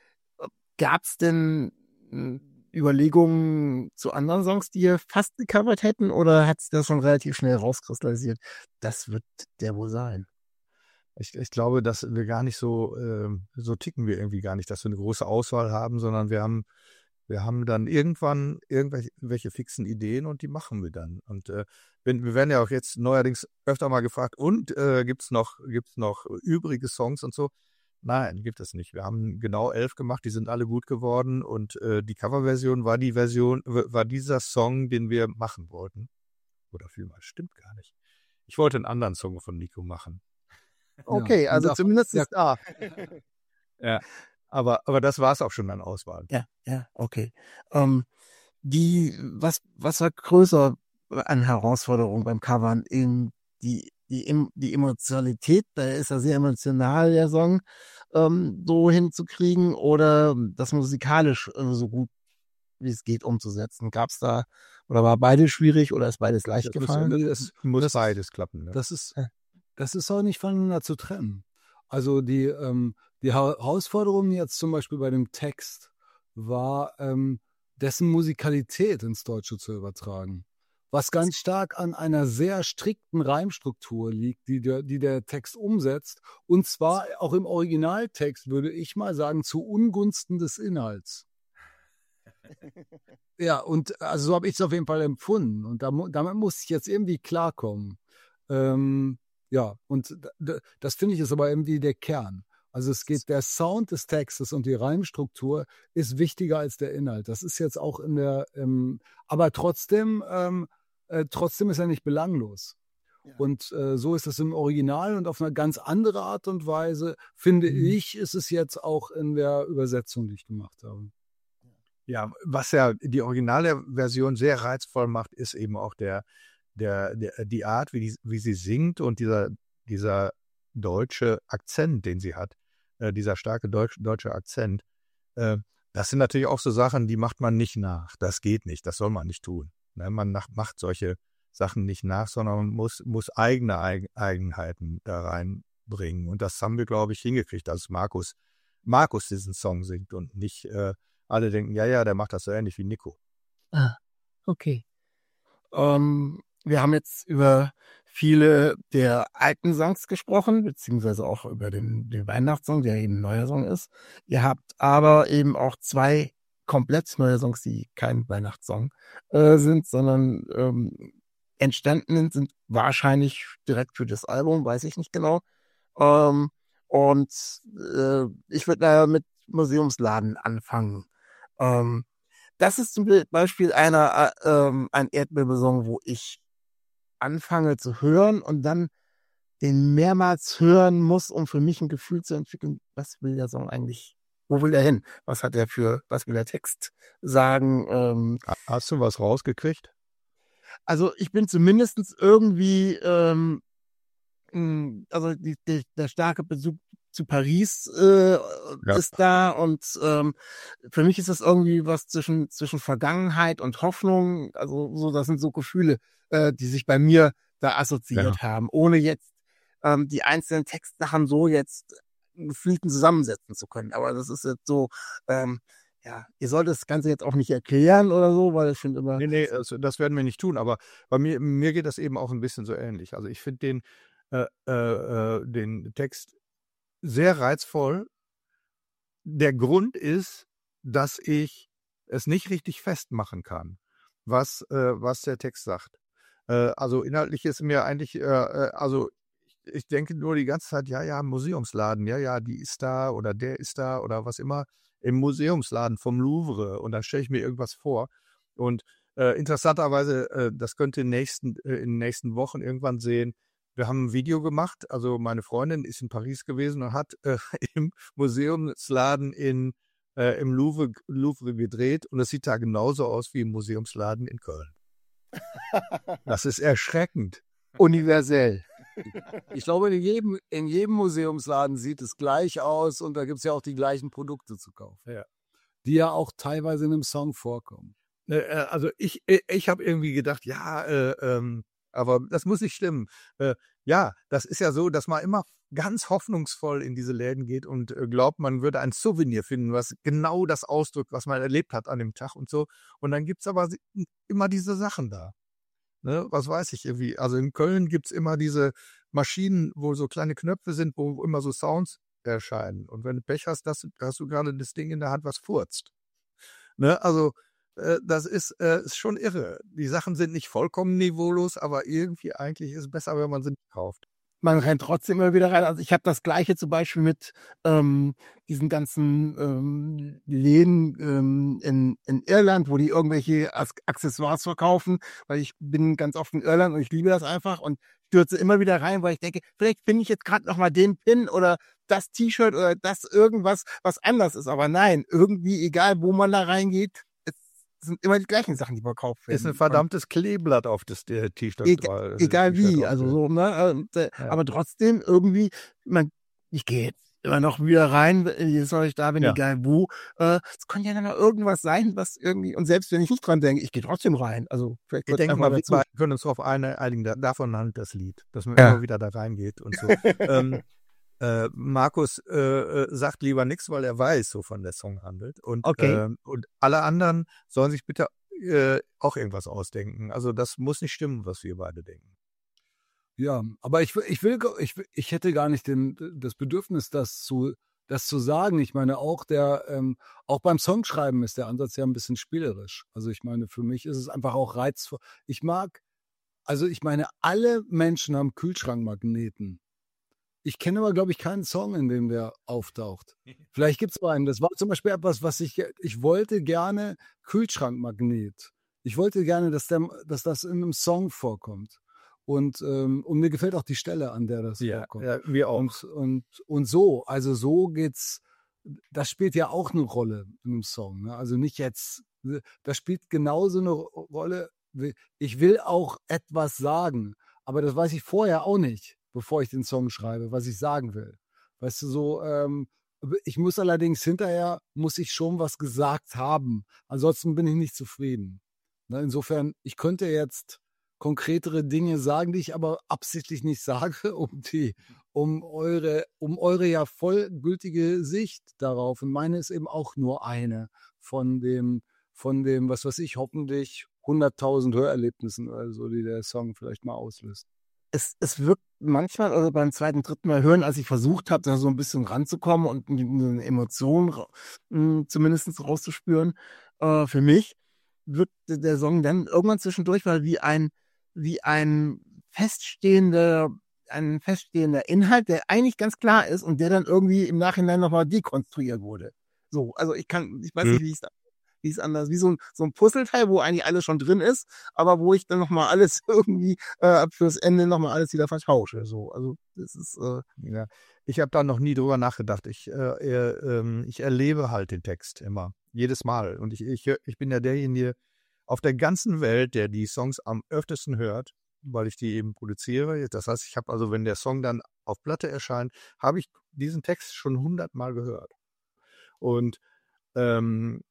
Gab es denn mh, Überlegungen zu anderen Songs, die ihr fast gecovert hätten, oder hat es das schon relativ schnell rauskristallisiert? Das wird der wohl sein. Ich, ich glaube, dass wir gar nicht so, äh, so ticken wir irgendwie gar nicht, dass wir eine große Auswahl haben, sondern wir haben, wir haben dann irgendwann irgendwelche welche fixen Ideen und die machen wir dann. Und äh, wenn, wir werden ja auch jetzt neuerdings öfter mal gefragt, und äh, gibt's noch, gibt's noch übrige Songs und so? Nein, gibt es nicht. Wir haben genau elf gemacht, die sind alle gut geworden und äh, die Coverversion war die Version, war dieser Song, den wir machen wollten. Oder vielmehr, stimmt gar nicht. Ich wollte einen anderen Song von Nico machen. Okay, Ja, also und zumindest ja. ist da. Ja, aber, aber das war es auch schon an Auswahl. Ja, ja, okay. Ähm, die, was, was war größer an Herausforderungen beim Covern? In die, die, Em- die Emotionalität, da ist ja sehr emotional, der Song, ähm, so hinzukriegen, oder das musikalisch äh, so gut wie es geht umzusetzen? Gab's da, oder war beides schwierig, oder ist beides leicht Das muss- gefallen? das- Muss das- beides klappen. Ne? Das ist, Ja. das ist auch nicht voneinander zu trennen. Also die, ähm, Die Ha- Herausforderung jetzt zum Beispiel bei dem Text war, ähm, dessen Musikalität ins Deutsche zu übertragen. Was ganz stark an einer sehr strikten Reimstruktur liegt, die der, die der Text umsetzt. Und zwar auch im Originaltext, würde ich mal sagen, zu Ungunsten des Inhalts. Ja, und also so habe ich es auf jeden Fall empfunden. Und da, mu- damit muss ich jetzt irgendwie klarkommen. Ähm, ja, und d- d- das finde ich ist aber irgendwie der Kern. Also es geht, der Sound des Textes und die Reimstruktur ist wichtiger als der Inhalt. Das ist jetzt auch in der, ähm, aber trotzdem, ähm, äh, trotzdem ist er nicht belanglos. Ja. Und äh, so ist es im Original und auf eine ganz andere Art und Weise, finde Mhm. ich, ist es jetzt auch in der Übersetzung, die ich gemacht habe. Ja, was ja die originale Version sehr reizvoll macht, ist eben auch der, der, der die Art, wie, die, wie sie singt und dieser, dieser deutsche Akzent, den sie hat, äh, dieser starke Deutsch, deutsche Akzent. Äh, das sind natürlich auch so Sachen, die macht man nicht nach. Das geht nicht, das soll man nicht tun. Ne? Man nach, macht solche Sachen nicht nach, sondern man muss, muss eigene Eig Eigenheiten da reinbringen. Und das haben wir, glaube ich, hingekriegt, als Markus, Markus diesen Song singt und nicht äh, alle denken, ja, ja, der macht das so ähnlich wie Nico. Ah, okay. Ähm, wir haben jetzt über viele der alten Songs gesprochen, beziehungsweise auch über den, den Weihnachtssong, der eben ein neuer Song ist. Ihr habt aber eben auch zwei komplett neue Songs, die kein Weihnachtssong äh, sind, sondern ähm, entstanden sind wahrscheinlich direkt für das Album, weiß ich nicht genau. Ähm, und äh, ich würde da mit Museumsladen anfangen. Ähm, das ist zum Beispiel einer, äh, ähm, ein Erdbeersong, wo ich anfange zu hören und dann den mehrmals hören muss, um für mich ein Gefühl zu entwickeln, was will der Song eigentlich, wo will er hin? Was hat er für, was will der Text sagen? Ähm, Hast du was rausgekriegt? also ich bin zumindest irgendwie, ähm, mh, also die, die, der starke Bezug zu Paris äh, Ja. ist da und ähm, für mich ist das irgendwie was zwischen zwischen Vergangenheit und Hoffnung. Also so, das sind so Gefühle, äh, die sich bei mir da assoziiert haben, ohne jetzt ähm, die einzelnen Textsachen so jetzt fließend zusammensetzen zu können. Aber das ist jetzt so, ähm, ja, ihr solltet das Ganze jetzt auch nicht erklären oder so, weil ich finde immer, Nee, nee, also das werden wir nicht tun, aber bei mir, mir geht das eben auch ein bisschen so ähnlich. Also ich finde den, äh, äh, äh, den Text sehr reizvoll. Der Grund ist, dass ich es nicht richtig festmachen kann, was, äh, was der Text sagt. Äh, also inhaltlich ist mir eigentlich, äh, äh, also ich, ich denke nur die ganze Zeit, ja, ja, Museumsladen, ja, ja, die ist da oder der ist da oder was immer im Museumsladen vom Louvre und dann stelle ich mir irgendwas vor. Und äh, interessanterweise, äh, das könnte in, nächsten, äh, in den nächsten Wochen irgendwann sehen. Wir haben ein Video gemacht, also meine Freundin ist in Paris gewesen und hat äh, im Museumsladen in, äh, im Louvre, Louvre gedreht und es sieht da genauso aus wie im Museumsladen in Köln. Das ist erschreckend. universell. Ich glaube, in jedem, in jedem Museumsladen sieht es gleich aus und da gibt es ja auch die gleichen Produkte zu kaufen. Ja. Die ja auch teilweise in einem Song vorkommen. Äh, äh, also ich, äh, ich habe irgendwie gedacht, ja, äh, ähm, aber das muss nicht stimmen. Äh, ja, das ist ja so, dass man immer ganz hoffnungsvoll in diese Läden geht und äh, glaubt, man würde ein Souvenir finden, was genau das ausdrückt, was man erlebt hat an dem Tag und so. Und dann gibt's aber si- immer diese Sachen da. Ne? Was weiß ich irgendwie. Also in Köln gibt's immer diese Maschinen, wo so kleine Knöpfe sind, wo immer so Sounds erscheinen. Und wenn du Pech hast, hast, du- hast du gerade das Ding in der Hand, was furzt. Ne? Also äh, das ist, äh, ist schon irre. Die Sachen sind nicht vollkommen niveaulos, aber irgendwie eigentlich ist es besser, wenn man sie nicht kauft. Man rennt trotzdem immer wieder rein. Also ich habe das Gleiche zum Beispiel mit ähm, diesen ganzen ähm, Läden ähm, in, in Irland, wo die irgendwelche As- Accessoires verkaufen, weil ich bin ganz oft in Irland und ich liebe das einfach und stürze immer wieder rein, weil ich denke, vielleicht finde ich jetzt gerade noch mal den Pin oder das T-Shirt oder das irgendwas, was anders ist. Aber nein, irgendwie, egal wo man da reingeht, es sind immer die gleichen Sachen, die verkauft werden. Ist ein verdammtes Kleeblatt auf das äh, T-Shirt. Egal, äh, egal T-Shirt wie, drauf. also so, ne? Und, äh, Ja. aber trotzdem irgendwie, man, ich gehe jetzt immer noch wieder rein, jetzt soll ich da bin, Ja. egal wo. Äh, es kann ja dann noch irgendwas sein, was irgendwie, und selbst wenn ich nicht dran denke, ich gehe trotzdem rein. Also vielleicht Ich gehört denke einfach mal, wir dazu. beiden können uns darauf eine- einigen, da- davon handelt das Lied, dass man Ja. immer wieder da reingeht und so. ähm, Äh, Markus äh, äh, sagt lieber nichts, weil er weiß, wovon der Song handelt. Und, Okay. äh, und alle anderen sollen sich bitte äh, auch irgendwas ausdenken. Also das muss nicht stimmen, was wir beide denken. Ja, aber ich, will- ich will, gar- ich, will- ich hätte gar nicht den, das Bedürfnis, das zu, das zu sagen. Ich meine, auch der, ähm, auch beim Songschreiben ist der Ansatz ja ein bisschen spielerisch. Also ich meine, für mich ist es einfach auch reizvoll. Ich mag, also ich meine, alle Menschen haben Kühlschrankmagneten. Ich kenne aber, glaube ich, keinen Song, in dem der auftaucht. Vielleicht gibt es einen. Das war zum Beispiel etwas, was ich, ich wollte gerne Kühlschrankmagnet. Ich wollte gerne, dass, der, dass das in einem Song vorkommt. Und, ähm, und mir gefällt auch die Stelle, an der das vorkommt. ja, wir auch. Und, und, und so, also so geht's, das spielt ja auch eine Rolle in einem Song. Ne? Also nicht jetzt, das spielt genauso eine Rolle. Ich will auch etwas sagen, aber das weiß ich vorher auch nicht, bevor ich den Song schreibe, was ich sagen will. Weißt du, so, ähm, ich muss allerdings hinterher, muss ich schon was gesagt haben. Ansonsten bin ich nicht zufrieden. Ne? Insofern, ich könnte jetzt konkretere Dinge sagen, die ich aber absichtlich nicht sage, um die, um eure, um eure ja vollgültige Sicht darauf. Und meine ist eben auch nur eine von dem, von dem, was weiß ich, hoffentlich hunderttausend Hörerlebnissen oder so, die der Song vielleicht mal auslöst. Es, es wirkt manchmal, also beim zweiten, dritten Mal hören, als ich versucht habe, da so ein bisschen ranzukommen und eine Emotion ra- mh, zumindest rauszuspüren, äh, für mich, wirkte der Song dann irgendwann zwischendurch mal wie ein, wie ein feststehender, ein feststehender Inhalt, der eigentlich ganz klar ist und der dann irgendwie im Nachhinein nochmal dekonstruiert wurde. So, also ich kann, ich weiß Mhm. nicht, wie ich es wie es anders, wie so ein, so ein Puzzleteil, wo eigentlich alles schon drin ist, aber wo ich dann nochmal alles irgendwie äh, fürs Ende nochmal alles wieder vertausche. So, also das ist äh, Ja. Ich habe da noch nie drüber nachgedacht. Ich, äh, äh, ähm, ich erlebe halt den Text immer, jedes Mal. Und ich, ich, hör- ich bin ja derjenige auf der ganzen Welt, der die Songs am öftesten hört, weil ich die eben produziere. Das heißt, ich habe also, wenn der Song dann auf Platte erscheint, habe ich diesen Text schon hundertmal gehört. Und ähm,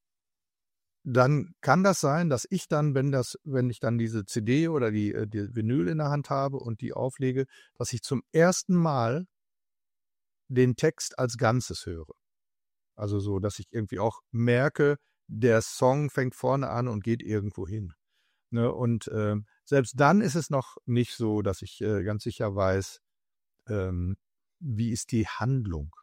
dann kann das sein, dass ich dann, wenn das, wenn ich dann diese C D oder die, äh, die Vinyl in der Hand habe und die auflege, dass ich zum ersten Mal den Text als Ganzes höre. Also so, dass ich irgendwie auch merke, der Song fängt vorne an und geht irgendwo hin. Ne? Und ähm, selbst dann ist es noch nicht so, dass ich äh, ganz sicher weiß, ähm, wie ist die Handlung.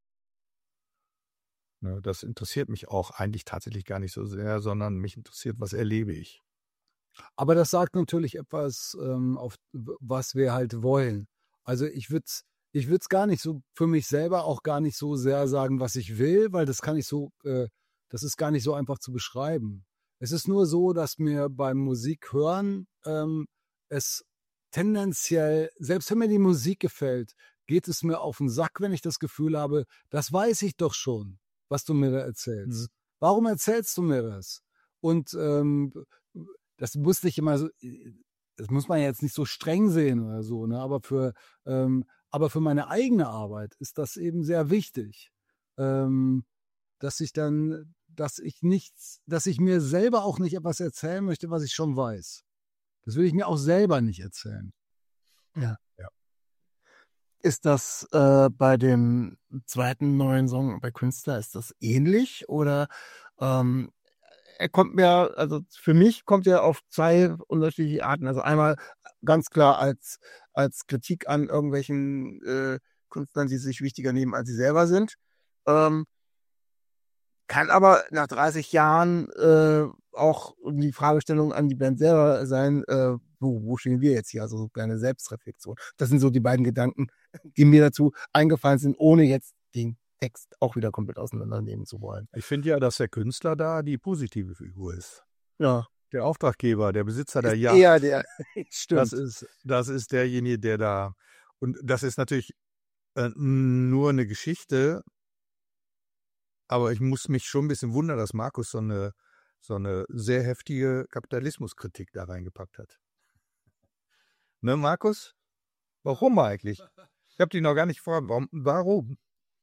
Ne? Das interessiert mich auch eigentlich tatsächlich gar nicht so sehr, sondern mich interessiert, was erlebe ich. Aber das sagt natürlich etwas, ähm, auf was wir halt wollen. Also ich würde es ich würd's gar nicht so für mich selber auch gar nicht so sehr sagen, was ich will, weil das kann ich so, äh, das ist gar nicht so einfach zu beschreiben. Es ist nur so, dass mir beim Musikhören ähm, es tendenziell, selbst wenn mir die Musik gefällt, geht es mir auf den Sack, wenn ich das Gefühl habe, das weiß ich doch schon, was du mir da erzählst. Mhm. Warum erzählst du mir das? Und ähm, das muss nicht immer so, das muss man jetzt nicht so streng sehen oder so, ne? Aber für, ähm, aber für meine eigene Arbeit ist das eben sehr wichtig, ähm, dass ich dann, dass ich nichts, dass ich mir selber auch nicht etwas erzählen möchte, was ich schon weiß. Das will ich mir auch selber nicht erzählen. ja. Ja. Ist das äh, bei dem zweiten neuen Song bei Künstler, ist das ähnlich oder ähm, er kommt mir, also für mich kommt er auf zwei unterschiedliche Arten. Also einmal ganz klar als, als Kritik an irgendwelchen äh, Künstlern, die sich wichtiger nehmen, als sie selber sind. Ähm, kann aber nach dreißig Jahren äh, auch die Fragestellung an die Band selber sein, äh, wo, wo stehen wir jetzt hier? Also so eine Selbstreflexion. Das sind so die beiden Gedanken, die mir dazu eingefallen sind, ohne jetzt den Text auch wieder komplett auseinandernehmen zu wollen. Ich finde ja, dass der Künstler da die positive Figur ist. Ja, Der Auftraggeber, der Besitzer der ist Yacht. eher der, stimmt. Das ist, das ist derjenige, der da, und das ist natürlich äh, nur eine Geschichte, aber ich muss mich schon ein bisschen wundern, dass Markus so eine, so eine sehr heftige Kapitalismuskritik da reingepackt hat. Ne, Markus? Warum eigentlich? Ich habe dich noch gar nicht gefragt. Warum? Warum?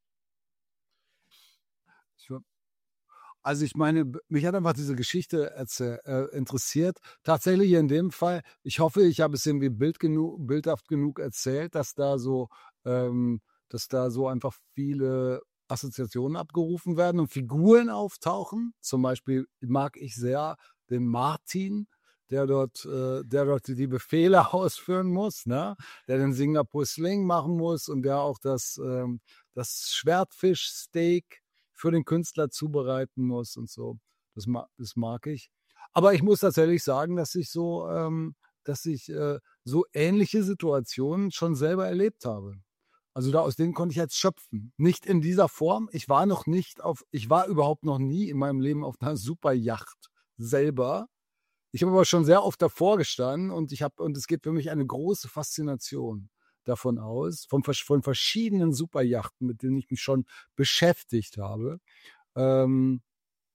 Also ich meine, b- mich hat einfach diese Geschichte erzäh- äh, interessiert. Tatsächlich in dem Fall, ich hoffe, ich habe es irgendwie bild genug, bildhaft genug erzählt, dass da so, ähm, dass da so einfach viele Assoziationen abgerufen werden und Figuren auftauchen. Zum Beispiel mag ich sehr den Martin, der dort, äh, der dort die Befehle ausführen muss, ne? Der den Singapur Sling machen muss und der auch das, ähm, das Schwertfischsteak für den Künstler zubereiten muss und so. Das, ma das mag ich. Aber ich muss tatsächlich sagen, dass ich so, ähm, dass ich äh, so ähnliche Situationen schon selber erlebt habe. Also da aus denen konnte ich jetzt schöpfen. Nicht in dieser Form. Ich war noch nicht auf, ich war überhaupt noch nie in meinem Leben auf einer Superyacht selber. Ich habe aber schon sehr oft davor gestanden und ich habe, und es geht für mich eine große Faszination davon aus, von, von verschiedenen Superyachten, mit denen ich mich schon beschäftigt habe. Ähm,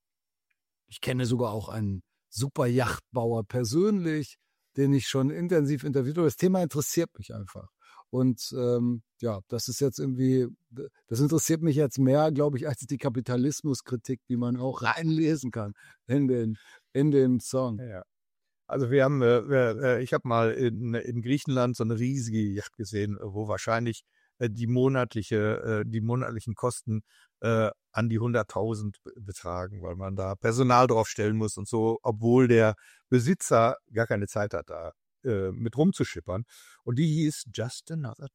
ich kenne sogar auch einen Superyachtbauer persönlich, den ich schon intensiv interviewt habe. Das Thema interessiert mich einfach. Und ähm, ja, das ist jetzt irgendwie, das interessiert mich jetzt mehr, glaube ich, als die Kapitalismuskritik, die man auch reinlesen kann in den, in den Song. Ja. Also wir haben, äh, äh, ich habe mal in, in Griechenland so eine riesige Yacht gesehen, wo wahrscheinlich äh, die monatliche, äh, die monatlichen Kosten äh, an die hunderttausend betragen, weil man da Personal draufstellen muss und so, obwohl der Besitzer gar keine Zeit hat, da äh, mit rumzuschippern. Und die hieß Just Another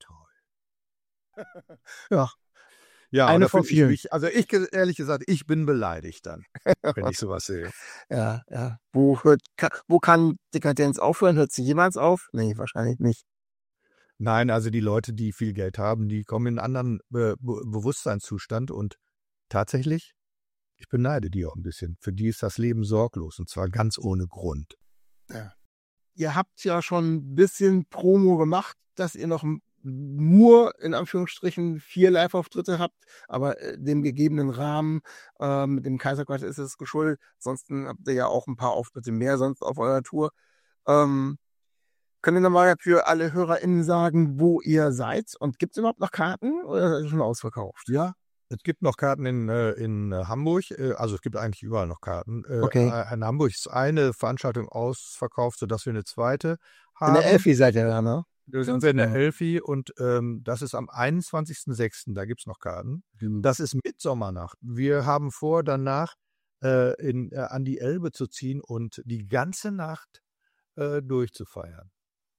Toy. Ja. Ja, Eine und da von finde ich vielen. mich, also ich ehrlich gesagt, ich bin beleidigt dann, wenn ich sowas sehe. Ja, ja. Wo hört, ka, wo kann Dekadenz aufhören? Hört sie jemals auf? Nee, wahrscheinlich nicht. Nein, also die Leute, die viel Geld haben, die kommen in einen anderen Be Be Bewusstseinszustand und tatsächlich, ich beneide die auch ein bisschen. Für die ist das Leben sorglos und zwar ganz ohne Grund. Ja. Ihr habt ja schon ein bisschen Promo gemacht, dass ihr noch nur in Anführungsstrichen vier Live-Auftritte habt, aber äh, dem gegebenen Rahmen äh, mit dem Kaiserquartett ist es geschuldet. Ansonsten habt ihr ja auch ein paar Auftritte mehr sonst auf eurer Tour. Ähm, könnt ihr nochmal für alle HörerInnen sagen, wo ihr seid? Und gibt es überhaupt noch Karten oder ist es schon ausverkauft? Ja, es gibt noch Karten in, äh, in Hamburg, äh, also es gibt eigentlich überall noch Karten. Äh, Okay. In Hamburg ist eine Veranstaltung ausverkauft, sodass wir eine zweite In haben. der Elfi seid ihr da, ne? Da sind wir in der Elfi und ähm, das ist am einundzwanzigsten sechsten Da gibt es noch Karten. Genau. Das ist Mitsommernacht. Wir haben vor, danach äh, in, äh, an die Elbe zu ziehen und die ganze Nacht äh, durchzufeiern.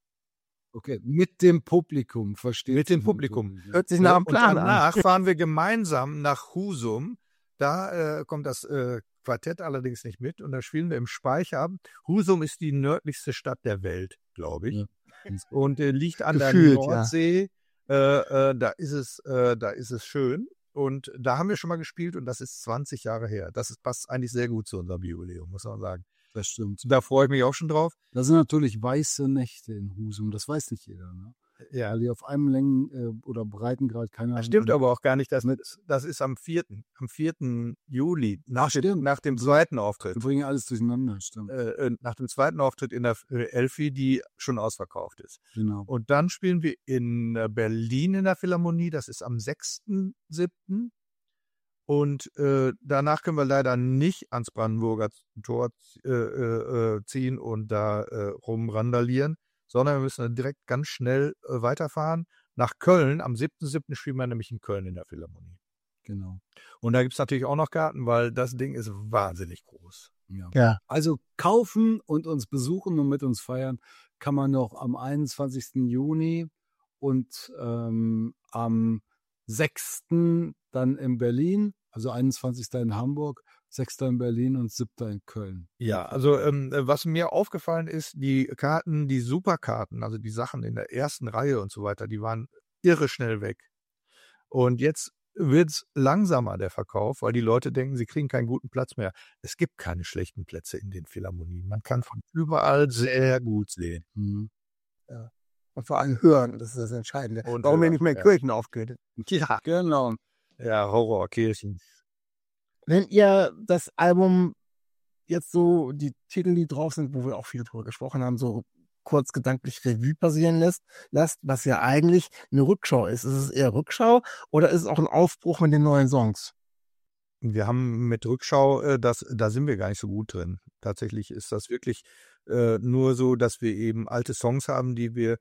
Okay, mit dem Publikum, verstehe. Mit dem Publikum. Hört sich nach einem Und Plan an. danach fahren wir gemeinsam nach Husum. Da äh, kommt das äh, Quartett allerdings nicht mit und da spielen wir im Speicherabend. Husum ist die nördlichste Stadt der Welt, glaube ich. Ja. Und äh, liegt an Gefühlt, der Nordsee. Äh, äh, da ist es, äh, da ist es schön. Und da haben wir schon mal gespielt und das ist zwanzig Jahre her. Das ist, passt eigentlich sehr gut zu unserem Jubiläum, muss man sagen. Das stimmt. Da freue ich mich auch schon drauf. Das sind natürlich weiße Nächte in Husum, das weiß nicht jeder, ne? Ja. Weil die auf einem Längen- äh, oder Breitengrad keine Das stimmt aber auch gar nicht. Das, das ist am vierten Am vierten Juli, nach, dem, Stimmt. nach dem zweiten Wir Auftritt. bringen alles durcheinander, stimmt. Äh, nach dem zweiten Auftritt in der äh, Elfi, die schon ausverkauft ist. Genau. Und dann spielen wir in äh, Berlin in der Philharmonie, das ist am sechsten siebten Und äh, danach können wir leider nicht ans Brandenburger Tor äh, äh, ziehen und da äh, rumrandalieren, sondern wir müssen dann direkt ganz schnell äh, weiterfahren nach Köln. Am siebten siebten spielen wir nämlich in Köln in der Philharmonie. Genau. Und da gibt es natürlich auch noch Karten, weil das Ding ist wahnsinnig groß. Ja. Ja. Also kaufen und uns besuchen und mit uns feiern kann man noch am einundzwanzigsten Juni und ähm, am sechsten dann in Berlin, also einundzwanzigsten in Hamburg, sechsten in Berlin und siebten in Köln. Ja, also ähm, was mir aufgefallen ist, die Karten, die Superkarten, also die Sachen in der ersten Reihe und so weiter, die waren irre schnell weg. Und jetzt wird es langsamer, der Verkauf, weil die Leute denken, sie kriegen keinen guten Platz mehr. Es gibt keine schlechten Plätze in den Philharmonien. Man kann von überall sehr gut sehen. Mhm. Ja. Und vor allem hören, das ist das Entscheidende. Und Warum ihr hören, nicht mehr ja. Kirchen aufgehört? Ja, Genau. ja, Horrorkirchen. Wenn ihr das Album jetzt so, die Titel, die drauf sind, wo wir auch viel drüber gesprochen haben, so kurz gedanklich Revue passieren lässt, lasst, was ja eigentlich eine Rückschau ist. Ist es eher Rückschau oder ist es auch ein Aufbruch mit den neuen Songs? Wir haben mit Rückschau, äh, das, da sind wir gar nicht so gut drin. Tatsächlich ist das wirklich äh, nur so, dass wir eben alte Songs haben, die wir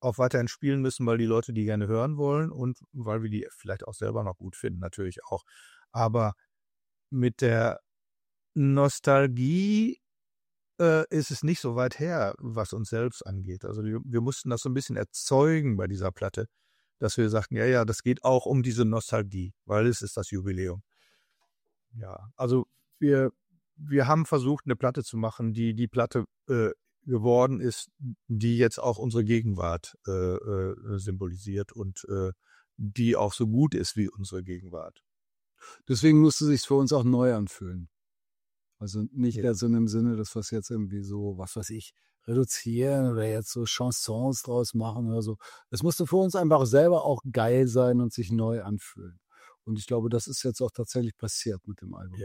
auch weiterhin spielen müssen, weil die Leute die gerne hören wollen und weil wir die vielleicht auch selber noch gut finden, natürlich auch. Aber mit der Nostalgie äh, ist es nicht so weit her, was uns selbst angeht. Also wir, wir mussten das so ein bisschen erzeugen bei dieser Platte, dass wir sagten, ja, ja, das geht auch um diese Nostalgie, weil es ist das Jubiläum. Ja, also wir, wir haben versucht, eine Platte zu machen, die die Platte äh, geworden ist, die jetzt auch unsere Gegenwart äh, äh, symbolisiert und äh, die auch so gut ist wie unsere Gegenwart. Deswegen musste es sich für uns auch neu anfühlen. Also nicht Ja. mehr so in dem Sinne, dass wir es jetzt irgendwie so, was weiß ich, reduzieren oder jetzt so Chansons draus machen oder so. Es musste für uns einfach selber auch geil sein und sich neu anfühlen. Und ich glaube, das ist jetzt auch tatsächlich passiert mit dem Album. Ja.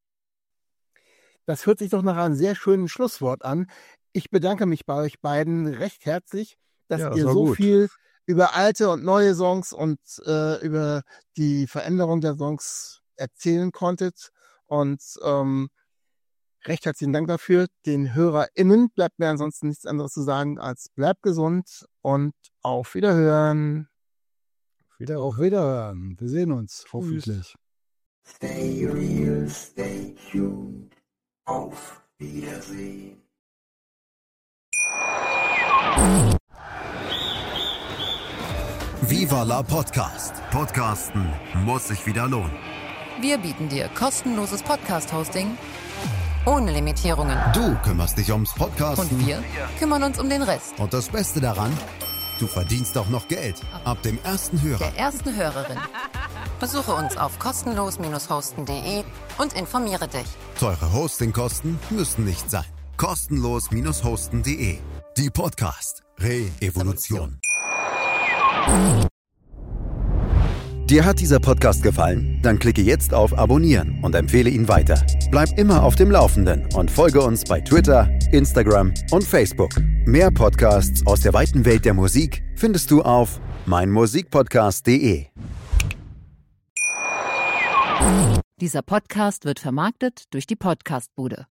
Das hört sich doch nach einem sehr schönen Schlusswort an. Ich bedanke mich bei euch beiden recht herzlich, dass Ja, das ihr war so gut. viel über alte und neue Songs und äh, über die Veränderung der Songs erzählen konntet. Und ähm, recht herzlichen Dank dafür. Den HörerInnen bleibt mir ansonsten nichts anderes zu sagen als bleibt gesund und auf Wiederhören. Wieder Auf Wiederhören. Wir sehen uns hoffentlich. Stay real, stay tuned. Auf Wiedersehen. Viva la Podcast. Podcasten muss sich wieder lohnen. Wir bieten dir kostenloses Podcast-Hosting ohne Limitierungen. Du kümmerst dich ums Podcasten. Und wir kümmern uns um den Rest. Und das Beste daran, du verdienst auch noch Geld. Ab dem ersten Hörer. Der ersten Hörerin. Besuche uns auf kostenlos hosten punkt de und informiere dich. Teure Hostingkosten müssen nicht sein. kostenlos hosten punkt de. Die Podcast Re-Evolution. Dir hat dieser Podcast gefallen? Dann klicke jetzt auf Abonnieren und empfehle ihn weiter. Bleib immer auf dem Laufenden und folge uns bei Twitter, Instagram und Facebook. Mehr Podcasts aus der weiten Welt der Musik findest du auf meinmusikpodcast punkt de. Dieser Podcast wird vermarktet durch die Podcastbude.